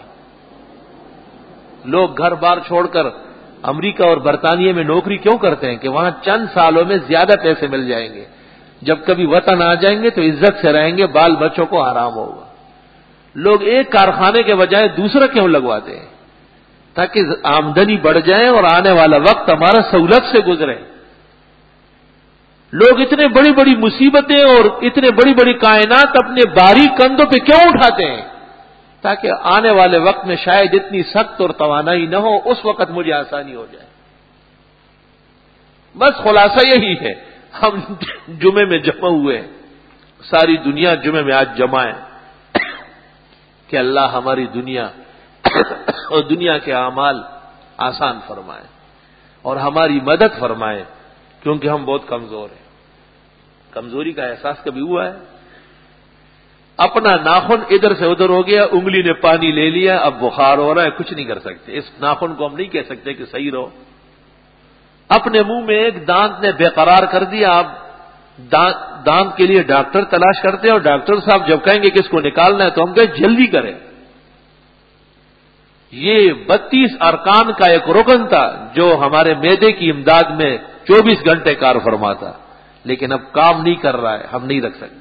لوگ گھر بار چھوڑ کر امریکہ اور برطانیہ میں نوکری کیوں کرتے ہیں؟ کہ وہاں چند سالوں میں زیادہ پیسے مل جائیں گے، جب کبھی وطن آ جائیں گے تو عزت سے رہیں گے، بال بچوں کو آرام ہوگا۔ لوگ ایک کارخانے کے بجائے دوسرا کیوں لگواتے ہیں؟ تاکہ آمدنی بڑھ جائے اور آنے والا وقت ہمارا سہولت سے گزرے۔ لوگ اتنے بڑی بڑی مصیبتیں اور اتنے بڑی بڑی کائنات اپنے باریک کندھوں پہ کیوں اٹھاتے ہیں؟ تاکہ آنے والے وقت میں شاید اتنی سخت اور توانائی نہ ہو، اس وقت مجھے آسانی ہو جائے۔ بس خلاصہ یہی ہے۔ ہم جمعے میں جمع ہوئے ہیں، ساری دنیا جمعے میں آج جمع ہے کہ اللہ ہماری دنیا اور دنیا کے اعمال آسان فرمائے اور ہماری مدد فرمائے، کیونکہ ہم بہت کمزور ہیں۔ کمزوری کا احساس کبھی ہوا ہے؟ اپنا ناخن ادھر سے ادھر ہو گیا، انگلی نے پانی لے لیا، اب بخار ہو رہا ہے، کچھ نہیں کر سکتے۔ اس ناخن کو ہم نہیں کہہ سکتے کہ صحیح رہو۔ اپنے منہ میں ایک دانت نے بے قرار کر دیا، آپ دانت کے لیے ڈاکٹر تلاش کرتے ہیں، اور ڈاکٹر صاحب جب کہیں گے کہ اس کو نکالنا ہے تو ہم کہیں جلدی کریں۔ یہ بتیس ارکان کا ایک رکن تھا جو ہمارے معدے کی امداد میں چوبیس گھنٹے کار فرماتا، لیکن اب کام نہیں کر رہا ہے، ہم نہیں رکھ سکتے۔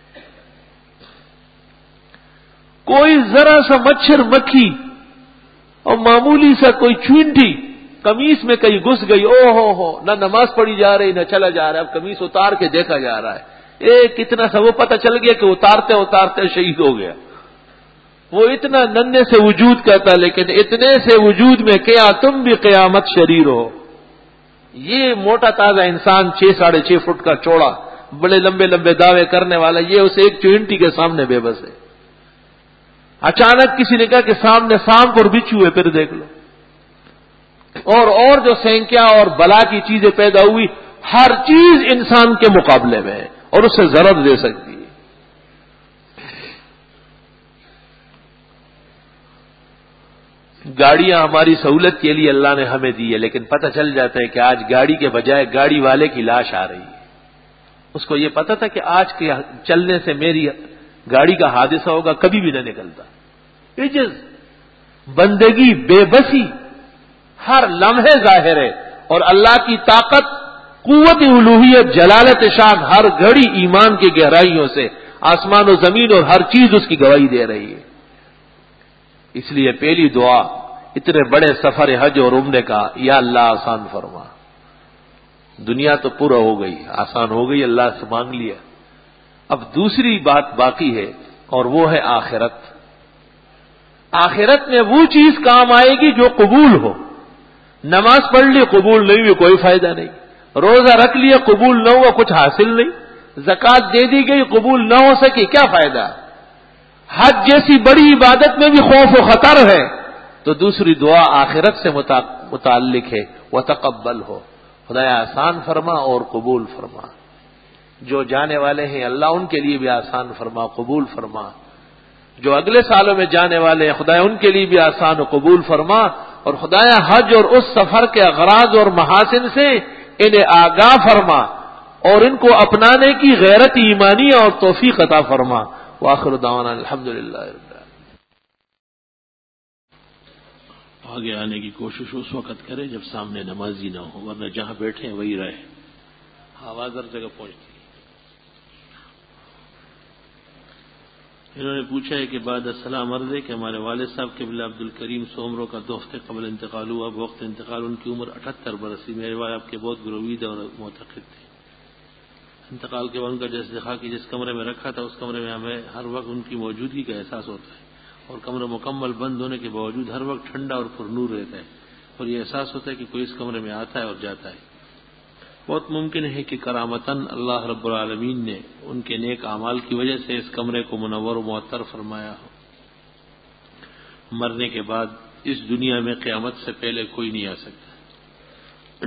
کوئی ذرا سا مچھر مکھی اور معمولی سا کوئی چونٹی قمیص میں کہیں گھس گئی، او ہو ہو، نہ نماز پڑھی جا رہی نہ چلا جا رہا ہے، اب قمیص اتار کے دیکھا جا رہا ہے، ایک اتنا سا وہ پتہ چل گیا کہ اتارتے اتارتے شہید ہو گیا۔ وہ اتنا ننھے سے وجود کا تھا، لیکن اتنے سے وجود میں کیا تم بھی قیامت شریر ہو۔ یہ موٹا تازہ انسان چھ ساڑھے چھ فٹ کا چوڑا، بڑے لمبے لمبے دعوے کرنے والا، یہ اسے ایک چونٹی کے سامنے بے بس ہے۔ اچانک کسی نے کہا کہ سامنے سانپ اور بچھو ہے، پھر دیکھ لو، اور اور جو سینکیا اور بلا کی چیزیں پیدا ہوئی، ہر چیز انسان کے مقابلے میں ہے اور اسے ضرر دے سکتی ہے۔ گاڑیاں ہماری سہولت کے لیے اللہ نے ہمیں دی ہے، لیکن پتہ چل جاتا ہے کہ آج گاڑی کے بجائے گاڑی والے کی لاش آ رہی ہے۔ اس کو یہ پتہ تھا کہ آج کے چلنے سے میری گاڑی کا حادثہ ہوگا، کبھی بھی نہ نکلتا۔ عجز، بندگی، بے بسی ہر لمحے ظاہر ہے، اور اللہ کی طاقت، قوت الوہیت، جلالت شان ہر گھڑی ایمان کی گہرائیوں سے آسمان و زمین اور ہر چیز اس کی گواہی دے رہی ہے۔ اس لیے پہلی دعا اتنے بڑے سفر حج اور عمرے کا، یا اللہ آسان فرما۔ دنیا تو پورا ہو گئی، آسان ہو گئی، اللہ سے مانگ لیا۔ اب دوسری بات باقی ہے، اور وہ ہے آخرت۔ آخرت میں وہ چیز کام آئے گی جو قبول ہو۔ نماز پڑھ لی قبول نہیں ہوئی، کوئی فائدہ نہیں۔ روزہ رکھ لیا قبول نہ ہوا، کچھ حاصل نہیں۔ زکوٰۃ دے دی گئی قبول نہ ہو سکی، کیا فائدہ؟ حج جیسی بڑی عبادت میں بھی خوف و خطر ہے، تو دوسری دعا آخرت سے متعلق ہے، وتقبل ہو، خدایا آسان فرما اور قبول فرما۔ جو جانے والے ہیں اللہ ان کے لیے بھی آسان فرما، قبول فرما۔ جو اگلے سالوں میں جانے والے ہیں خدایا ان کے لیے بھی آسان و قبول فرما، اور خدایا حج اور اس سفر کے اغراض اور محاسن سے انہیں آگاہ فرما، اور ان کو اپنانے کی غیرت ایمانی اور توفیق عطا فرما۔ وآخر دعوانا الحمدللہ رب العالمین۔ آگے آنے کی کوشش اس وقت کرے جب سامنے نمازی نہ ہو، ورنہ جہاں بیٹھے ہیں وہی رہے، آواز ہر جگہ پہنچتی ہے۔ انہوں نے پوچھا ہے کہ بعد السلام عرض ہے کہ ہمارے والد صاحب قبلہ عبد الکریم سومرو کا دو ہفتے قبل انتقال ہوا۔ وقت انتقال ان کی عمر اٹھہتر برس تھی۔ میرے والد آپ کے بہت گروید اور معتقد تھے۔ انتقال کے وقت کا جیسے دیکھا کہ جس کمرے میں رکھا تھا اس کمرے میں ہمیں ہر وقت ان کی موجودگی کا احساس ہوتا ہے، اور کمرہ مکمل بند ہونے کے باوجود ہر وقت ٹھنڈا اور پرنور رہتا ہے، اور یہ احساس ہوتا ہے کہ کوئی اس کمرے میں آتا ہے اور جاتا ہے۔ بہت ممکن ہے کہ کرامتاً اللہ رب العالمین نے ان کے نیک اعمال کی وجہ سے اس کمرے کو منور و معطر فرمایا ہو۔ مرنے کے بعد اس دنیا میں قیامت سے پہلے کوئی نہیں آ سکتا۔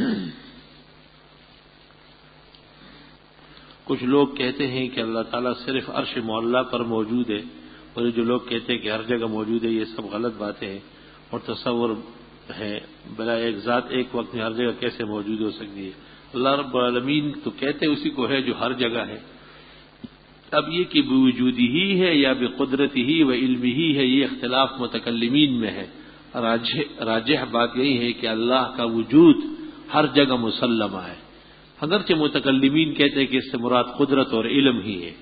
کچھ لوگ کہتے ہیں کہ اللہ تعالیٰ صرف عرش معلیٰ پر موجود ہے، اور جو لوگ کہتے ہیں کہ ہر جگہ موجود ہے، یہ سب غلط باتیں ہیں اور تصور ہے۔ بلا ایک ذات ایک وقت میں ہر جگہ کیسے موجود ہو سکتی ہے؟ اللہ رب العالمین تو کہتے اسی کو ہے جو ہر جگہ ہے۔ اب یہ کہ بوجودی ہی ہے یا بقدرتی ہی و علمی ہی ہے، یہ اختلاف متکلمین میں ہے۔ راجح راجح بات یہی ہے کہ اللہ کا وجود ہر جگہ مسلمہ ہے، اگرچہ متکلمین کہتے ہیں کہ اس سے مراد قدرت اور علم ہی ہے۔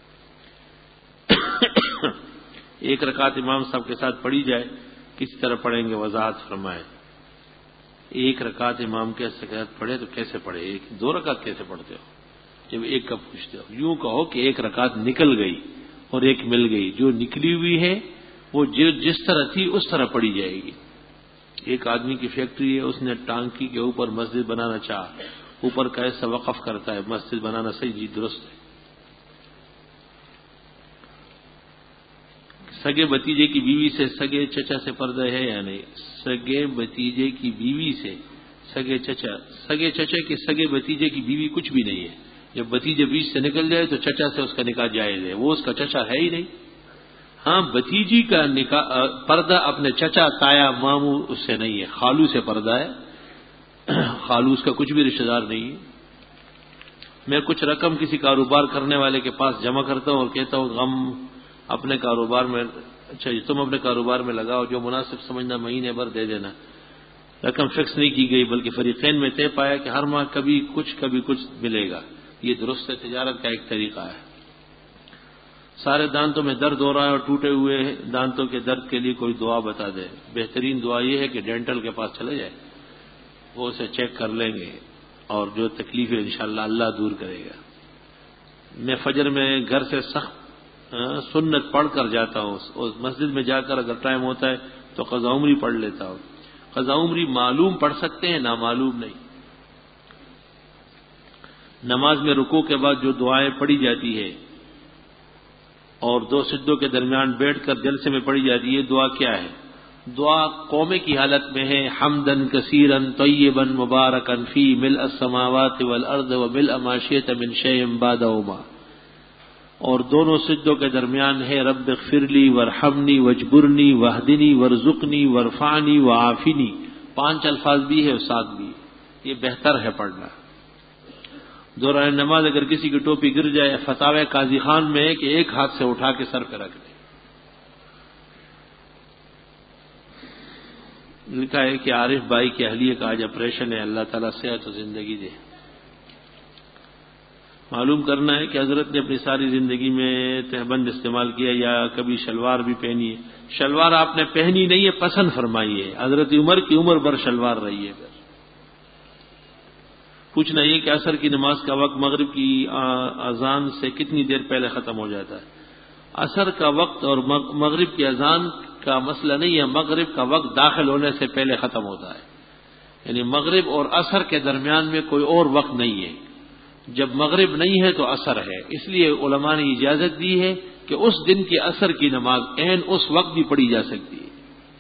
ایک رکعت امام صاحب کے ساتھ پڑھی جائے، کس طرح پڑھیں گے وضاحت فرمائے۔ ایک رکعت امام کے ساتھ پڑھے تو کیسے پڑھے؟ ایک دو رکعت کیسے پڑھتے ہو جب ایک کا پوچھتے ہو؟ یوں کہو کہ ایک رکعت نکل گئی اور ایک مل گئی، جو نکلی ہوئی ہے وہ جس طرح تھی اس طرح پڑھی جائے گی۔ ایک آدمی کی فیکٹری ہے، اس نے ٹانکی کے اوپر مسجد بنانا چاہا، اوپر کا ایسا وقف کرتا ہے، مسجد بنانا صحیح جی درست ہے۔ سگے بتیجے کی بیوی سے سگے چچا سے پردہ ہے یا نہیں؟ سگے بتیجے کی بیوی سے سگے چچا سگے چچا کی سگے بتیجے کی بیوی کچھ بھی نہیں ہے۔ جب بتیجے بیچ سے نکل جائے تو چچا سے اس کا نکاح جائز ہے، وہ اس کا چچا ہے ہی نہیں۔ ہاں بتیجی کا نکاح پردہ اپنے چچا تایا ماموں اس سے نہیں ہے، خالو سے پردہ ہے، خالو اس کا کچھ بھی رشتہ دار نہیں ہے۔ میں کچھ رقم کسی کاروبار کرنے والے کے پاس جمع کرتا ہوں اور کہتا ہوں غم اپنے کاروبار میں، اچھا جی تم اپنے کاروبار میں لگاؤ، جو مناسب سمجھنا مہینے بھر دے دینا۔ رقم فکس نہیں کی گئی بلکہ فریقین میں طے پایا کہ ہر ماہ کبھی کچھ کبھی کچھ ملے گا۔ یہ درست تجارت کا ایک طریقہ ہے۔ سارے دانتوں میں درد ہو رہا ہے اور ٹوٹے ہوئے دانتوں کے درد کے لیے کوئی دعا بتا دے۔ بہترین دعا یہ ہے کہ ڈینٹل کے پاس چلے جائے، وہ اسے چیک کر لیں گے اور جو تکلیف ہے انشاءاللہ اللہ دور کرے گا۔ میں فجر میں گھر سے سخت سنت پڑھ کر جاتا ہوں، اور مسجد میں جا کر اگر ٹائم ہوتا ہے تو قضا عمری پڑھ لیتا ہوں۔ قضا عمری معلوم پڑھ سکتے ہیں، نامعلوم نہیں۔ نماز میں رکوع کے بعد جو دعائیں پڑھی جاتی ہے اور دو سجدوں کے درمیان بیٹھ کر جلسے میں پڑھی جاتی ہے، یہ دعا کیا ہے؟ دعا قومے کی حالت میں ہے، حمدن کثیرن طیبا مبارکن فی ملء السماوات والارض وملء ما شئت من شیء بعدہما، اور دونوں سجدوں کے درمیان ہے رب اغفر لی وارحمنی واجبرنی واہدنی وارزقنی وارفعنی وعافنی۔ پانچ الفاظ بھی ہے اور سات بھی، یہ بہتر ہے پڑھنا۔ دوران نماز اگر کسی کی ٹوپی گر جائے، فتاوی قاضی خان میں ہے کہ ایک ہاتھ سے اٹھا کے سر پہ رکھ دے۔ لکھا ہے کہ عارف بھائی کی اہلیہ کا آج آپریشن ہے، اللہ تعالیٰ صحت و زندگی دے۔ معلوم کرنا ہے کہ حضرت نے اپنی ساری زندگی میں تہبند استعمال کیا یا کبھی شلوار بھی پہنی ہے؟ شلوار آپ نے پہنی نہیں ہے، پسند فرمائی ہے۔ حضرت عمر کی عمر بھر شلوار رہی ہے۔ پوچھنا یہ کہ عصر کی نماز کا وقت مغرب کی اذان سے کتنی دیر پہلے ختم ہو جاتا ہے؟ عصر کا وقت اور مغرب کی اذان کا مسئلہ نہیں ہے، مغرب کا وقت داخل ہونے سے پہلے ختم ہوتا ہے، یعنی مغرب اور عصر کے درمیان میں کوئی اور وقت نہیں ہے۔ جب مغرب نہیں ہے تو عصر ہے، اس لیے علماء نے اجازت دی ہے کہ اس دن کی عصر کی نماز عین اس وقت بھی پڑھی جا سکتی ہے۔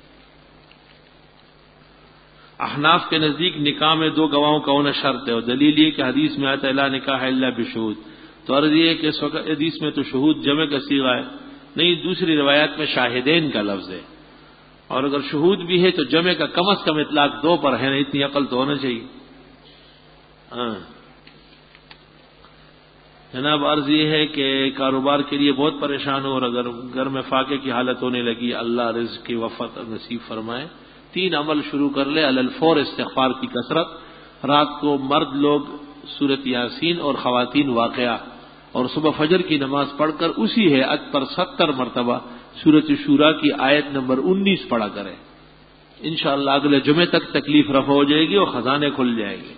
احناف کے نزدیک نکاح میں دو گواہوں کا ہونا شرط ہے، اور دلیل یہ کہ حدیث میں آتا ہے لا نکاح الا بشہود، تو عرض یہ ہے کہ اس وقت حدیث میں تو شہود جمع کا صیغہ ہے، نہیں دوسری روایات میں شاہدین کا لفظ ہے، اور اگر شہود بھی ہے تو جمع کا کم از کم اطلاق دو پر ہے، نا اتنی عقل تو ہونا چاہیے۔ ہاں جناب، عرض یہ ہے کہ کاروبار کے لیے بہت پریشان ہو، اور اگر گھر میں فاقے کی حالت ہونے لگی، اللہ رزق کی وفات نصیب فرمائے۔ تین عمل شروع کر لے، علی الفور استغفار کی کثرت، رات کو مرد لوگ سورۃ یاسین اور خواتین واقعہ، اور صبح فجر کی نماز پڑھ کر اسی ہیئت پر ستر مرتبہ سورۃ شورى کی آیت نمبر انیس پڑھا کریں۔ انشاءاللہ اگلے جمعے تک تکلیف رفع ہو جائے گی اور خزانے کھل جائیں گے۔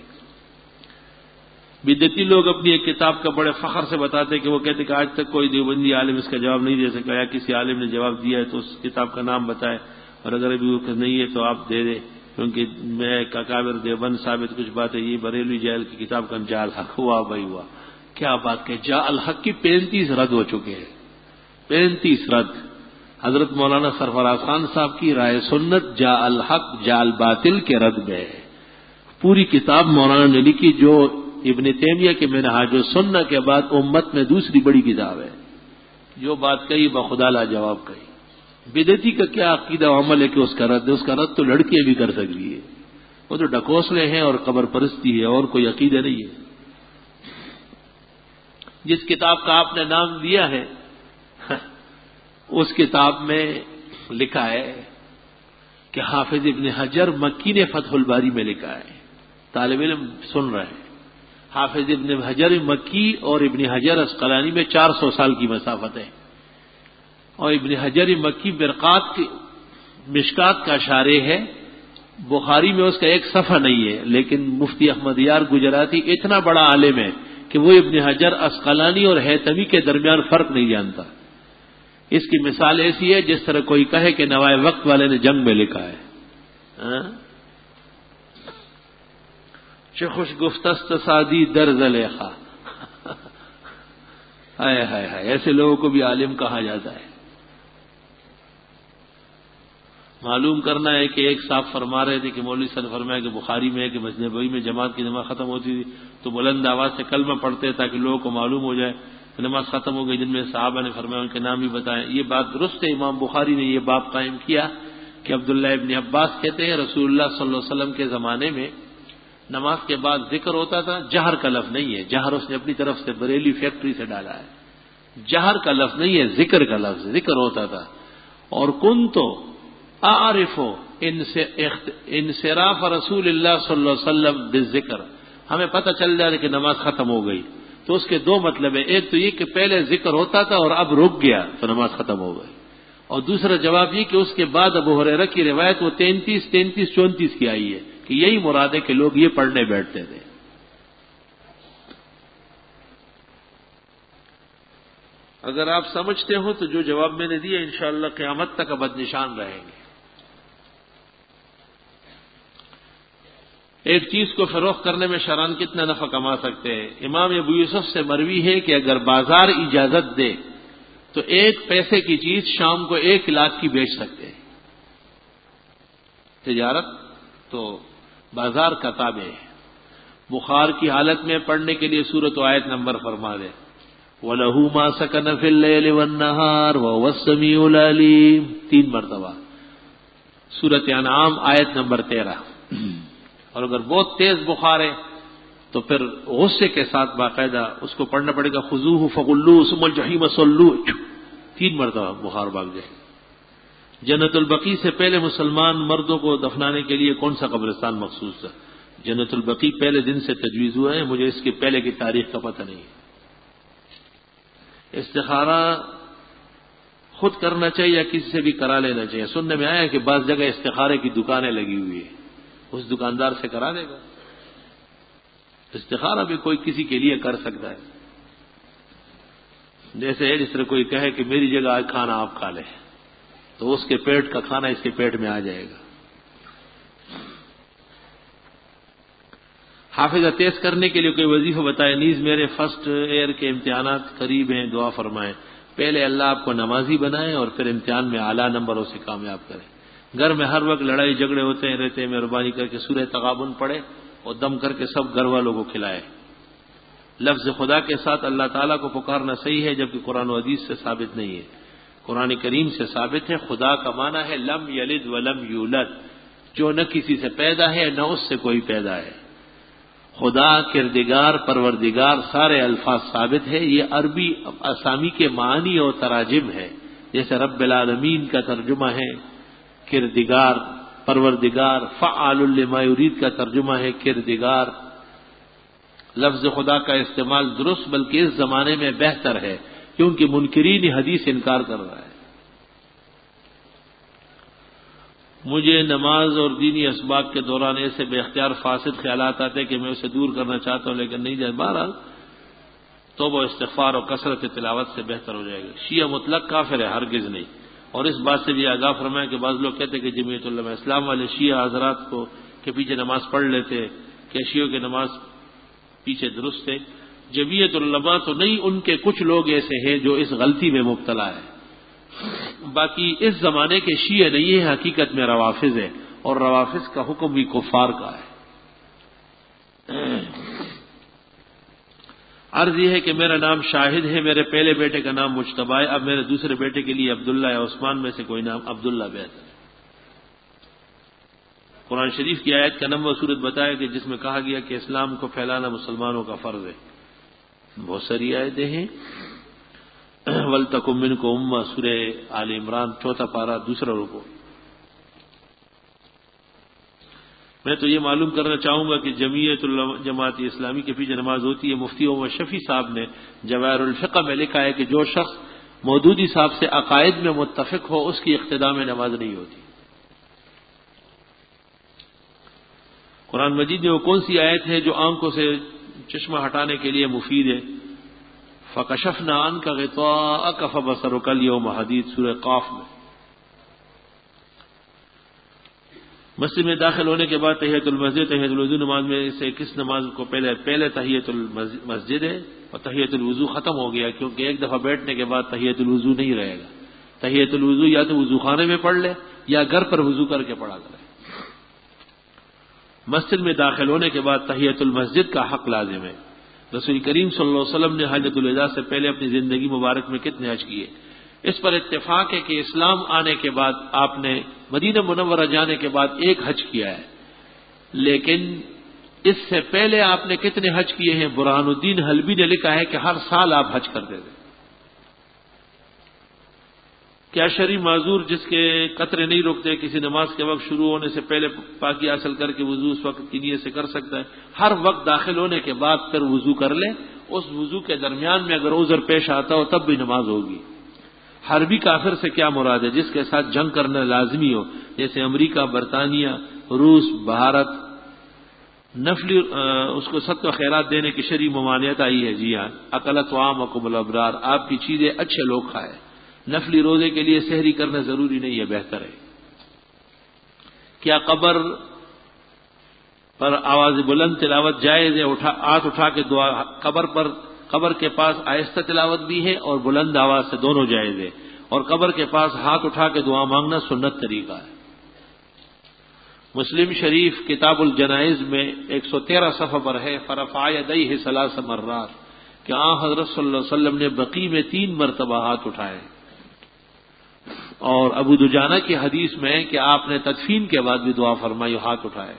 بدعتی لوگ اپنی ایک کتاب کا بڑے فخر سے بتاتے کہ وہ کہتے کہ آج تک کوئی دیوبندی عالم اس کا جواب نہیں دے سکا، یا کسی عالم نے جواب دیا ہے تو اس کتاب کا نام بتائے، اور اگر ابھی وہ نہیں ہے تو آپ دے دیں، کیونکہ میں کاکابر دیوبند ثابت کچھ بات ہے، یہ بریلوی جیل کی کتاب کا جا الحق ہوا بھائی ہوا، کیا بات کہ جا الحق کی پینتیس رد ہو چکے ہیں، پینتیس رد۔ حضرت مولانا سرفراز خان صاحب کی رائے سنت جا الحق جا الباطل کے رد میں ہے. پوری کتاب مولانا نے لکھی جو ابن تیمیہ کے منہاج السنہ کے بعد امت میں دوسری بڑی کتاب ہے. جو بات کہی بخدا لا جواب کہی. بدعتی کا کیا عقیدہ و عمل ہے کہ اس کا رد ہے؟ اس کا رد تو لڑکیاں بھی کر سکتی ہے. وہ تو ڈکوسلے ہیں اور قبر پرستی ہے اور کوئی عقیدہ نہیں ہے. جس کتاب کا آپ نے نام دیا ہے اس کتاب میں لکھا ہے کہ حافظ ابن حجر مکی نے فتح الباری میں لکھا ہے. طالب علم سن رہے ہیں. حافظ ابن حجر مکی اور ابن حجر اسقلانی میں چار سو سال کی مسافت ہے. اور ابن حجر مکی برقات کی مشکات کا شارح ہے. بخاری میں اس کا ایک صفحہ نہیں ہے، لیکن مفتی احمد یار گجراتی اتنا بڑا عالم ہے کہ وہ ابن حجر اسقلانی اور ہیثمی کے درمیان فرق نہیں جانتا. اس کی مثال ایسی ہے جس طرح کوئی کہے کہ نوائے وقت والے نے جنگ میں لکھا ہے. چه خوش گفتست سادی در زلیخا. ہائے ہائے ہائے، ایسے لوگوں کو بھی عالم کہا جاتا ہے. معلوم کرنا ہے کہ ایک صاحب فرما رہے تھے کہ مولوی صاحب نے فرمایا کہ بخاری میں ہے کہ مسجد نبوی میں جماعت کی نماز ختم ہوتی تھی تو بلند آواز سے کلمہ پڑھتے تاکہ لوگوں کو معلوم ہو جائے کہ نماز ختم ہو گئی. جن میں صحابہ نے فرمایا ان کے نام بھی بتائیں. یہ بات درست ہے. امام بخاری نے یہ باب قائم کیا کہ عبداللہ ابن عباس کہتے ہیں رسول اللہ صلی اللہ علیہ وسلم کے زمانے میں نماز کے بعد ذکر ہوتا تھا. جہر کا لفظ نہیں ہے، جہر اس نے اپنی طرف سے بریلی فیکٹری سے ڈالا ہے. جہر کا لفظ نہیں ہے، ذکر کا لفظ. ذکر ہوتا تھا. اور کن تو اعرف انصراف رسول اللہ صلی اللہ علیہ وسلم بالذکر، ہمیں پتہ چل جائے کہ نماز ختم ہو گئی. تو اس کے دو مطلب ہیں. ایک تو یہ کہ پہلے ذکر ہوتا تھا اور اب رک گیا تو نماز ختم ہو گئی. اور دوسرا جواب یہ کہ اس کے بعد ابو ہریرہ کی روایت وہ تینتیس تینتیس چونتیس کی آئی ہے کہ یہی مراد ہے کہ لوگ یہ پڑھنے بیٹھتے تھے. اگر آپ سمجھتے ہو تو جو جواب میں نے دیا انشاءاللہ قیامت تک ابد نشان رہیں گے. ایک چیز کو فروخت کرنے میں شران کتنا نفع کما سکتے ہیں؟ امام ابو یوسف سے مروی ہے کہ اگر بازار اجازت دے تو ایک پیسے کی چیز شام کو ایک لاکھ کی بیچ سکتے ہیں. تجارت تو بازار کا تابع ہے. بخار کی حالت میں پڑھنے کے لیے سورت و آیت نمبر فرما دے. وَلَهُ مَا سَكَنَ فِي اللَّيْلِ وَالنَّهَارِ وَهُوَ السَّمِيعُ الْعَلِيمُ تین مرتبہ سورت انعام آیت نمبر تیرہ. اور اگر بہت تیز بخار ہے تو پھر غصے کے ساتھ باقاعدہ اس کو پڑھنا پڑے گا. خذوہ فغلوہ ثم الجحیم صلوہ تین مرتبہ بخار بھاگ جائے. جنت البقیع سے پہلے مسلمان مردوں کو دفنانے کے لیے کون سا قبرستان مخصوص تھا؟ جنت البقیع پہلے دن سے تجویز ہوا ہے، مجھے اس کے پہلے کی تاریخ کا پتہ نہیں. استخارہ خود کرنا چاہیے یا کسی سے بھی کرا لینا چاہیے؟ سننے میں آیا کہ بعض جگہ استخارے کی دکانیں لگی ہوئی ہیں، اس دکاندار سے کرا دے گا. استخارہ بھی کوئی کسی کے لیے کر سکتا ہے. جیسے ہے جس طرح کوئی کہے کہ میری جگہ آج کھانا آپ کھا لیں تو اس کے پیٹ کا کھانا اس کے پیٹ میں آ جائے گا. حافظہ تیز کرنے کے لیے کوئی وظیفہ بتائے. نیز میرے فرسٹ ایئر کے امتحانات قریب ہیں، دعا فرمائیں. پہلے اللہ آپ کو نمازی بنائے اور پھر امتحان میں اعلیٰ نمبروں سے کامیاب کرے. گھر میں ہر وقت لڑائی جھگڑے ہوتے ہیں رہتے ہیں، مہربانی کر کے سورہ تغابن پڑھے اور دم کر کے سب گھر والوں کو کھلائے. لفظ خدا کے ساتھ اللہ تعالیٰ کو پکارنا صحیح ہے جبکہ قرآن و حدیث سے ثابت نہیں ہے. قرآن کریم سے ثابت ہے. خدا کا معنی ہے لم یلد ولم یولد، جو نہ کسی سے پیدا ہے نہ اس سے کوئی پیدا ہے. خدا، کردگار، پروردگار سارے الفاظ ثابت ہے. یہ عربی اسامی کے معنی اور تراجم ہے. جیسے رب العالمین کا ترجمہ ہے کردگار، پروردگار. فعال لما یرید کا ترجمہ ہے کردگار. لفظ خدا کا استعمال درست بلکہ اس زمانے میں بہتر ہے کیونکہ منکرین حدیث انکار کر رہا ہے. مجھے نماز اور دینی اسباق کے دوران ایسے بے اختیار فاسد خیالات آتے ہیں کہ میں اسے دور کرنا چاہتا ہوں لیکن نہیں جائے. بہرحال توبہ و استغفار اور کثرت تلاوت سے بہتر ہو جائے گا. شیعہ مطلق کافر ہے، ہرگز نہیں. اور اس بات سے بھی آگاہ فرمائیں کہ بعض لوگ کہتے ہیں کہ جمعیت علماء اسلام والے شیعہ حضرات کو کے پیچھے نماز پڑھ لیتے کہ شیعوں کی نماز پیچھے درست ہے. جمعیت علماء تو نہیں، ان کے کچھ لوگ ایسے ہیں جو اس غلطی میں مبتلا ہے. باقی اس زمانے کے شیعہ نہیں ہے، حقیقت میں روافض ہے، اور روافض کا حکم بھی کفار کا ہے۔ عرض یہ ہے کہ میرا نام شاہد ہے، میرے پہلے بیٹے کا نام مجتبی ہے، اب میرے دوسرے بیٹے کے لیے عبداللہ یا عثمان میں سے کوئی نام عبداللہ بہتر ہے۔ قرآن شریف کی آیت کا نمبر صورت بتایا کہ جس میں کہا گیا کہ اسلام کو پھیلانا مسلمانوں کا فرض ہے۔ بہت ساری آیتیں ہیں۔ وَلْتَكُن مِّنكُمْ أُمَّةٌ سورہ آل عمران چوتھا پارہ دوسرا رکوع۔ میں تو یہ معلوم کرنا چاہوں گا کہ جمعیت جماعت اسلامی کے پیچھے نماز ہوتی ہے۔ مفتی محمد شفیع صاحب نے جواہر الفقہ میں لکھا ہے کہ جو شخص مودودی صاحب سے عقائد میں متفق ہو اس کی اقتداء میں نماز نہیں ہوتی۔ قرآن مجید میں وہ کون سی آیت ہے جو آنکھوں سے چشمہ ہٹانے کے لیے مفید ہے؟ فَكَشَفْنَا عَنْكَ غِطَاءَكَ فَبَصَرُكَ الْيَوْمَ حَدِيدٌ سورہ قاف میں۔ مسجد میں داخل ہونے کے بعد تحیۃ المسجد، تحیۃ الوضو نماز میں سے کس نماز کو پہلے پہلے تحیۃ المسجد ہے اور تحیۃ الوضو ختم ہو گیا، کیونکہ ایک دفعہ بیٹھنے کے بعد تحیۃ الوضو نہیں رہے گا۔ تحیۃ الوضو یا تو وضو خانے میں پڑھ لے یا گھر پر وضو کر کے پڑھا کرے۔ مسجد میں داخل ہونے کے بعد تحیۃ المسجد کا حق لازم ہے۔ رسول کریم صلی اللہ علیہ وسلم نے حجۃ الوداع سے پہلے اپنی زندگی مبارک میں کتنے حج کیے؟ اس پر اتفاق ہے کہ اسلام آنے کے بعد آپ نے مدینہ منورہ جانے کے بعد ایک حج کیا ہے، لیکن اس سے پہلے آپ نے کتنے حج کیے ہیں؟ برہان الدین حلبی نے لکھا ہے کہ ہر سال آپ حج کرتے تھے۔ کیا شرعی معذور جس کے قطرے نہیں رکتے کسی نماز کے وقت شروع ہونے سے پہلے پاکی حاصل کر کے وضو اس وقت کی نیت سے کر سکتا ہے؟ ہر وقت داخل ہونے کے بعد پھر وضو کر لے، اس وضو کے درمیان میں اگر عذر پیش آتا ہو تب بھی نماز ہوگی۔ حربی کافر سے کیا مراد ہے؟ جس کے ساتھ جنگ کرنا لازمی ہو، جیسے امریکہ، برطانیہ، روس، بھارت۔ نفلی اس کو صدقہ خیرات دینے کی شرعی ممانعت آئی ہے۔ جی ہاں، اکلت طعامکم الابرار، آپ کی چیزیں اچھے لوگ کھائیں۔ نفلی روزے کے لیے سحری کرنا ضروری نہیں ہے، بہتر ہے۔ کیا قبر پر آواز بلند تلاوت جائز ہے؟ اٹھا ہاتھ اٹھا کے دعا قبر پر قبر کے پاس آہستہ تلاوت بھی ہے اور بلند آواز سے دونوں جائز ہے، اور قبر کے پاس ہاتھ اٹھا کے دعا مانگنا سنت طریقہ ہے۔ مسلم شریف کتاب الجنائز میں ایک سو تیرہ صفحہ پر ہے فرفع یدیہ ثلاث مرات کہ آن حضرت صلی اللہ علیہ وسلم نے بقیع میں تین مرتبہ ہاتھ اٹھائے، اور ابو دجانہ کی حدیث میں کہ آپ نے تدفین کے بعد بھی دعا فرمائی ہاتھ اٹھائے۔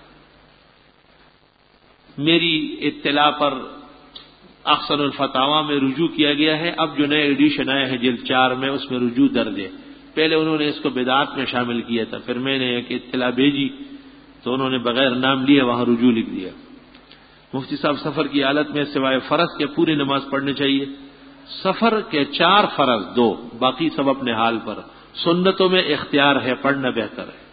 میری اطلاع پر احسن الفتاوی میں رجوع کیا گیا ہے، اب جو نئے ایڈیشن آئے ہیں جلد چار میں اس میں رجوع درج ہے۔ پہلے انہوں نے اس کو بدعات میں شامل کیا تھا، پھر میں نے ایک اطلاع بھیجی تو انہوں نے بغیر نام لیے وہاں رجوع لکھ دیا۔ مفتی صاحب سفر کی حالت میں سوائے فرض کے پوری نماز پڑھنی چاہیے؟ سفر کے چار فرض، دو باقی سب اپنے حال پر، سنتوں میں اختیار ہے، پڑھنا بہتر ہے۔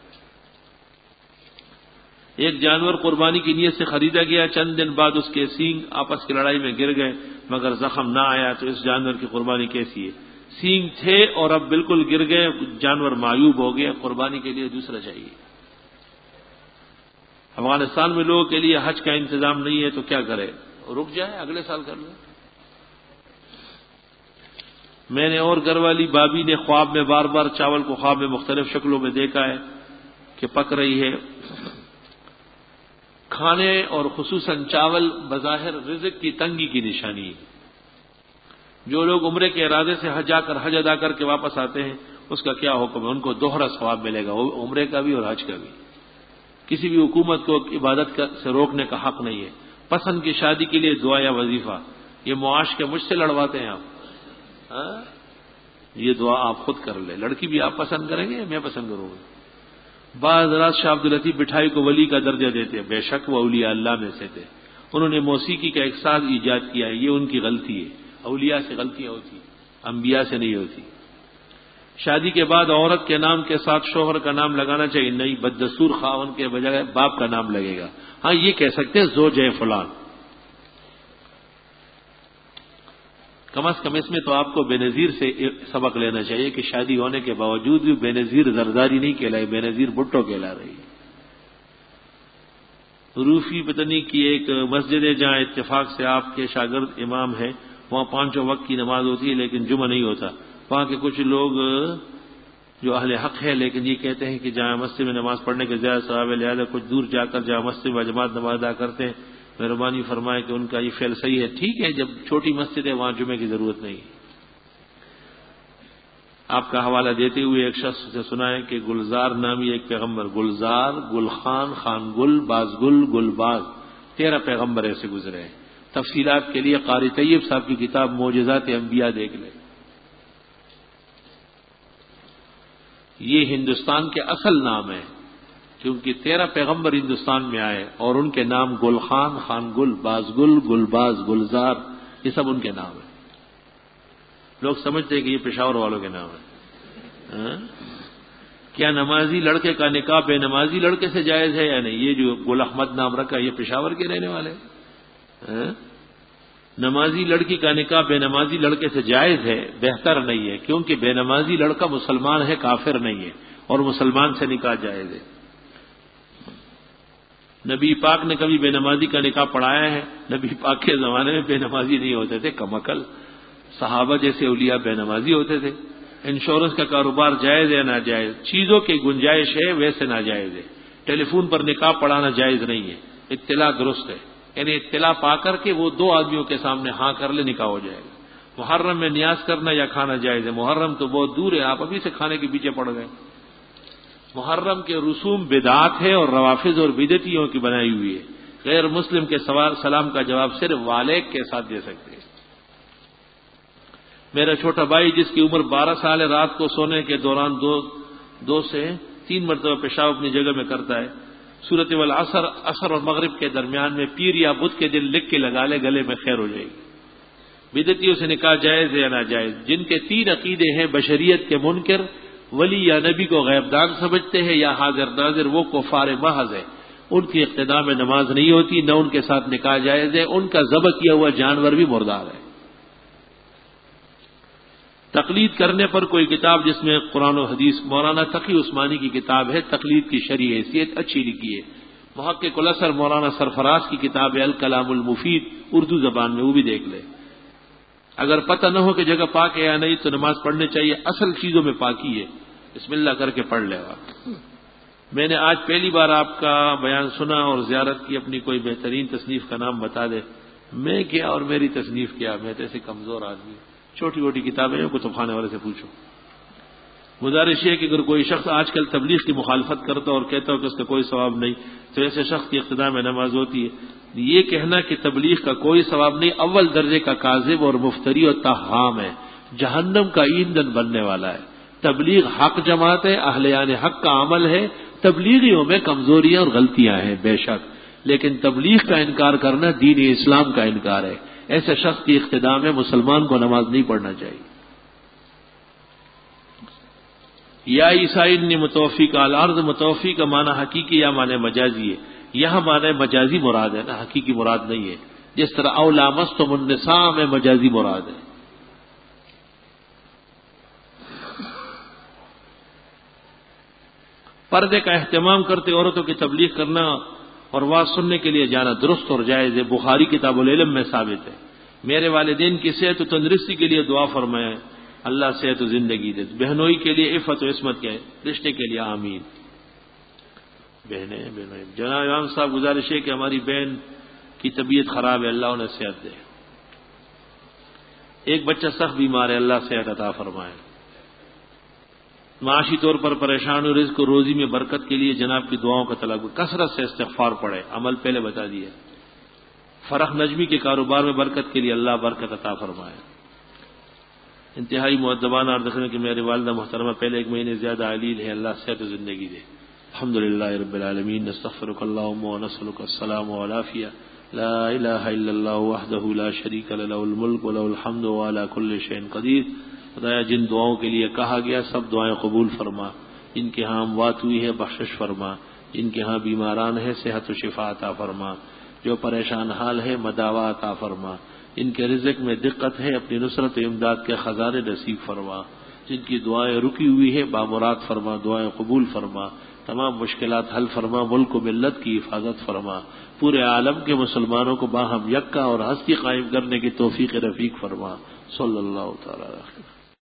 ایک جانور قربانی کی نیت سے خریدا گیا، چند دن بعد اس کے سینگ آپس کی لڑائی میں گر گئے مگر زخم نہ آیا، تو اس جانور کی قربانی کیسی ہے؟ سینگ تھے اور اب بالکل گر گئے، جانور معیوب ہو گیا، قربانی کے لیے دوسرا چاہیے۔ افغانستان میں لوگوں کے لیے حج کا انتظام نہیں ہے تو کیا کرے؟ رک جائے، اگلے سال کر لیں۔ میں نے اور گھر والی بابی نے خواب میں بار بار چاول کو خواب میں مختلف شکلوں میں دیکھا ہے کہ پک رہی ہے۔ کھانے اور خصوصاً چاول بظاہر رزق کی تنگی کی نشانی ہے۔ جو لوگ عمرے کے ارادے سے حج جا کر حج ادا کر کے واپس آتے ہیں اس کا کیا حکم ہے؟ ان کو دوہرا ثواب ملے گا، عمرے کا بھی اور حج کا بھی۔ کسی بھی حکومت کو عبادت سے روکنے کا حق نہیں ہے۔ پسند کی شادی کے لیے دعا یا وظیفہ، یہ معاش کے مجھ سے لڑواتے ہیں آپ؟ ہاں؟ یہ دعا آپ خود کر لیں۔ لڑکی بھی آپ پسند کریں گے یا میں پسند کروں گا؟ بعض حضرات شاہ عبد اللطیف بٹھائی کو ولی کا درجہ دیتے ہیں، بے شک وہ اولیاء اللہ میں سے تھے، انہوں نے موسیقی کا ایک ساز ایجاد کیا ہے، یہ ان کی غلطی ہے۔ اولیاء سے غلطیاں ہوتی، انبیاء سے نہیں ہوتی۔ شادی کے بعد عورت کے نام کے ساتھ شوہر کا نام لگانا چاہیے؟ نہیں، بددستور خاون کے بجائے باپ کا نام لگے گا۔ ہاں یہ کہہ سکتے ہیں زوج ہے فلان، کم از کم اس میں تو آپ کو بے نظیر سے سبق لینا چاہیے کہ شادی ہونے کے باوجود بھی بے نظیر زرداری نہیں کہلائی، بے نظیر بھٹو کہلا رہی ہے۔ روفی پتنی کی ایک مسجد ہے جہاں اتفاق سے آپ کے شاگرد امام ہیں، وہاں پانچوں وقت کی نماز ہوتی ہے لیکن جمعہ نہیں ہوتا، وہاں کے کچھ لوگ جو اہل حق ہے لیکن یہ کہتے ہیں کہ جامع مسجد میں نماز پڑھنے کے زیادہ ثواب ہے، لہٰذا کچھ دور جا کر جامع مسجد و جماعت نماز ادا کرتے ہیں، مہربانی فرمائے کہ ان کا یہ فعل صحیح ہے؟ ٹھیک ہے، جب چھوٹی مسجد ہے وہاں جمعے کی ضرورت نہیں۔ آپ کا حوالہ دیتے ہوئے ایک شخص سے سنا ہے کہ گلزار نامی ایک پیغمبر، گلزار، گل خان، خان گل، باز گل، گل باز، تیرہ پیغمبر ایسے گزرے ہیں۔ تفصیلات کے لیے قاری طیب صاحب کی کتاب معجزات انبیاء دیکھ لیں۔ یہ ہندوستان کے اصل نام ہے، کیونکہ تیرہ پیغمبر ہندوستان میں آئے اور ان کے نام گل خان، خان گل، باز گل، گل باز، گلزار، یہ سب ان کے نام ہیں۔ لوگ سمجھتے ہیں کہ یہ پشاور والوں کے نام ہیں۔ کیا نمازی لڑکے کا نکاح بے نمازی لڑکے سے جائز ہے یا نہیں؟ یہ جو گل احمد نام رکھا یہ پشاور کے رہنے والے ہیں؟ نمازی لڑکی کا نکاح بے نمازی لڑکے سے جائز ہے، بہتر نہیں ہے، کیونکہ بے نمازی لڑکا مسلمان ہے، کافر نہیں ہے، اور مسلمان سے نکاح جائز ہے۔ نبی پاک نے کبھی بے نمازی کا نکاح پڑھایا ہے؟ نبی پاک کے زمانے میں بے نمازی نہیں ہوتے تھے، کم عقل۔ صحابہ جیسے اولیاء بے نمازی ہوتے تھے۔ انشورنس کا کاروبار جائز ہے ناجائز؟ چیزوں کی گنجائش ہے، ویسے ناجائز ہے۔ ٹیلی فون پر نکاح پڑھانا جائز نہیں ہے، اطلاع درست ہے، یعنی اطلاع پا کر کے وہ دو آدمیوں کے سامنے ہاں کر لے، نکاح ہو جائے گا۔ محرم میں نیاز کرنا یا کھانا جائز ہے؟ محرم تو بہت دور ہے، آپ ابھی سے کھانے کے پیچھے پڑ گئے۔ محرم کے رسوم بدعات ہے اور روافض اور بدعتیوں کی بنائی ہوئی ہے۔ غیر مسلم کے سوال سلام کا جواب صرف والد کے ساتھ دے سکتے ہیں۔ میرا چھوٹا بھائی جس کی عمر بارہ سال ہے، رات کو سونے کے دوران دو دو سے تین مرتبہ پیشاب اپنی جگہ میں کرتا ہے۔ سورت والعصر، عصر اور مغرب کے درمیان میں پیر یا بدھ کے دن لکھ کے لگا لے، گلے میں خیر ہو جائے گی۔ بدعتیوں سے نکاح جائز ہے یا ناجائز؟ جن کے تین عقیدے ہیں، بشریت کے منکر، ولی یا نبی کو غیب دان سمجھتے ہیں، یا حاضر ناظر، وہ کفار محض ہے۔ ان کی اقتداء میں نماز نہیں ہوتی، نہ ان کے ساتھ نکاح جائز ہے، ان کا ذبح کیا ہوا جانور بھی مردار ہے۔ تقلید کرنے پر کوئی کتاب جس میں قرآن و حدیث، مولانا تقی عثمانی کی کتاب ہے، تقلید کی شرعی حیثیت، اچھی لکھی ہے۔ محقق الاثر مولانا سرفراز کی کتاب ہے الکلام المفید، اردو زبان میں، وہ بھی دیکھ لے۔ اگر پتہ نہ ہو کہ جگہ پاک ہے یا نہیں تو نماز پڑھنے چاہیے، اصل چیزوں میں پاکی ہے، بسم اللہ کر کے پڑھ لے گا۔ میں نے آج پہلی بار آپ کا بیان سنا اور زیارت کی، اپنی کوئی بہترین تصنیف کا نام بتا دے۔ میں کیا اور میری تصنیف کیا، میں تو ایسے کمزور آدمی، چھوٹی چھوٹی کتابیں ہیں، کتب خانے والے سے پوچھو۔ گزارش یہ کہ اگر کوئی شخص آج کل تبلیغ کی مخالفت کرتا اور کہتا ہو کہ اس کا کوئی ثواب نہیں، تو ایسے شخص کی اقتداء میں نماز ہوتی ہے۔ یہ کہنا کہ تبلیغ کا کوئی ثواب نہیں، اول درجے کا کاذب اور مفتری اور تہام ہے، جہنم کا ایندھن بننے والا ہے۔ تبلیغ حق جماعت ہے، اہلیان حق کا عمل ہے۔ تبلیغیوں میں کمزوریاں اور غلطیاں ہیں بے شک، لیکن تبلیغ کا انکار کرنا دین اسلام کا انکار ہے۔ ایسے شخص کی اقتداء میں مسلمان کو نماز نہیں پڑھنا چاہیے۔ یا عیسائی نے متوفی کا الارض، متوفی کا معنی حقیقی یا معنی مجازی ہے؟ یہاں معنی مجازی مراد ہے نا، حقیقی مراد نہیں ہے، جس طرح او لامستم النساء میں مجازی مراد ہے۔ پردے کا اہتمام کرتے عورتوں کی تبلیغ کرنا اور واز سننے کے لیے جانا درست اور جائز ہے، بخاری کتاب العلم میں ثابت ہے۔ میرے والدین کی صحت و تندرستی کے لیے دعا فرمائیں، اللہ صحت و زندگی دے۔ بہنوئی کے لیے عفت و عصمت کے رشتے کے لیے آمین۔ بہنیں بہنیں جناب امام صاحب، گزارش ہے کہ ہماری بہن کی طبیعت خراب ہے، اللہ انہیں صحت دے۔ ایک بچہ سخت بیمار ہے، اللہ صحت عطا فرمائے۔ معاشی طور پر پریشان ہو، رزق و روزی میں برکت کے لیے جناب کی دعاؤں کا طلب، کثرت سے استغفار پڑھے، عمل پہلے بتا دیا۔ فرح نجمی کے کاروبار میں برکت کے لیے اللہ برکت عطا فرمائے۔ انتہائی مؤدبانہ عرض کرنے کہ میری والدہ محترمہ پہلے ایک مہینے زیادہ علیل ہے، اللہ صحت و زندگی دے۔ الحمدللہ رب العالمین، نستغفرک اللہم ونسألک السلام والعافیہ، لا الہ الا اللہ وحدہ لا شریک لہ، لہ الملک ولہ الحمد وعلی کل شیء قدیر۔ خدایا جن دعاؤں کے لیے کہا گیا سب دعائیں قبول فرما، جن کے ہاں اموات ہوئی ہے بخشش فرما، جن کے ہاں بیماران ہے صحت و شفا عطا فرما، جو پریشان حال ہے مداوا عطا فرما، جن کے رزق میں دقت ہے اپنی نصرت و امداد کے خزانے نصیب فرما، جن کی دعائیں رکی ہوئی ہے بامراد فرما، دعائیں قبول فرما، تمام مشکلات حل فرما، ملک و ملت کی حفاظت فرما، پورے عالم کے مسلمانوں کو باہم یکا اور ہستی قائم کرنے کی توفیق رفیق فرما۔ صلی اللہ تعالی علیہ وسلم۔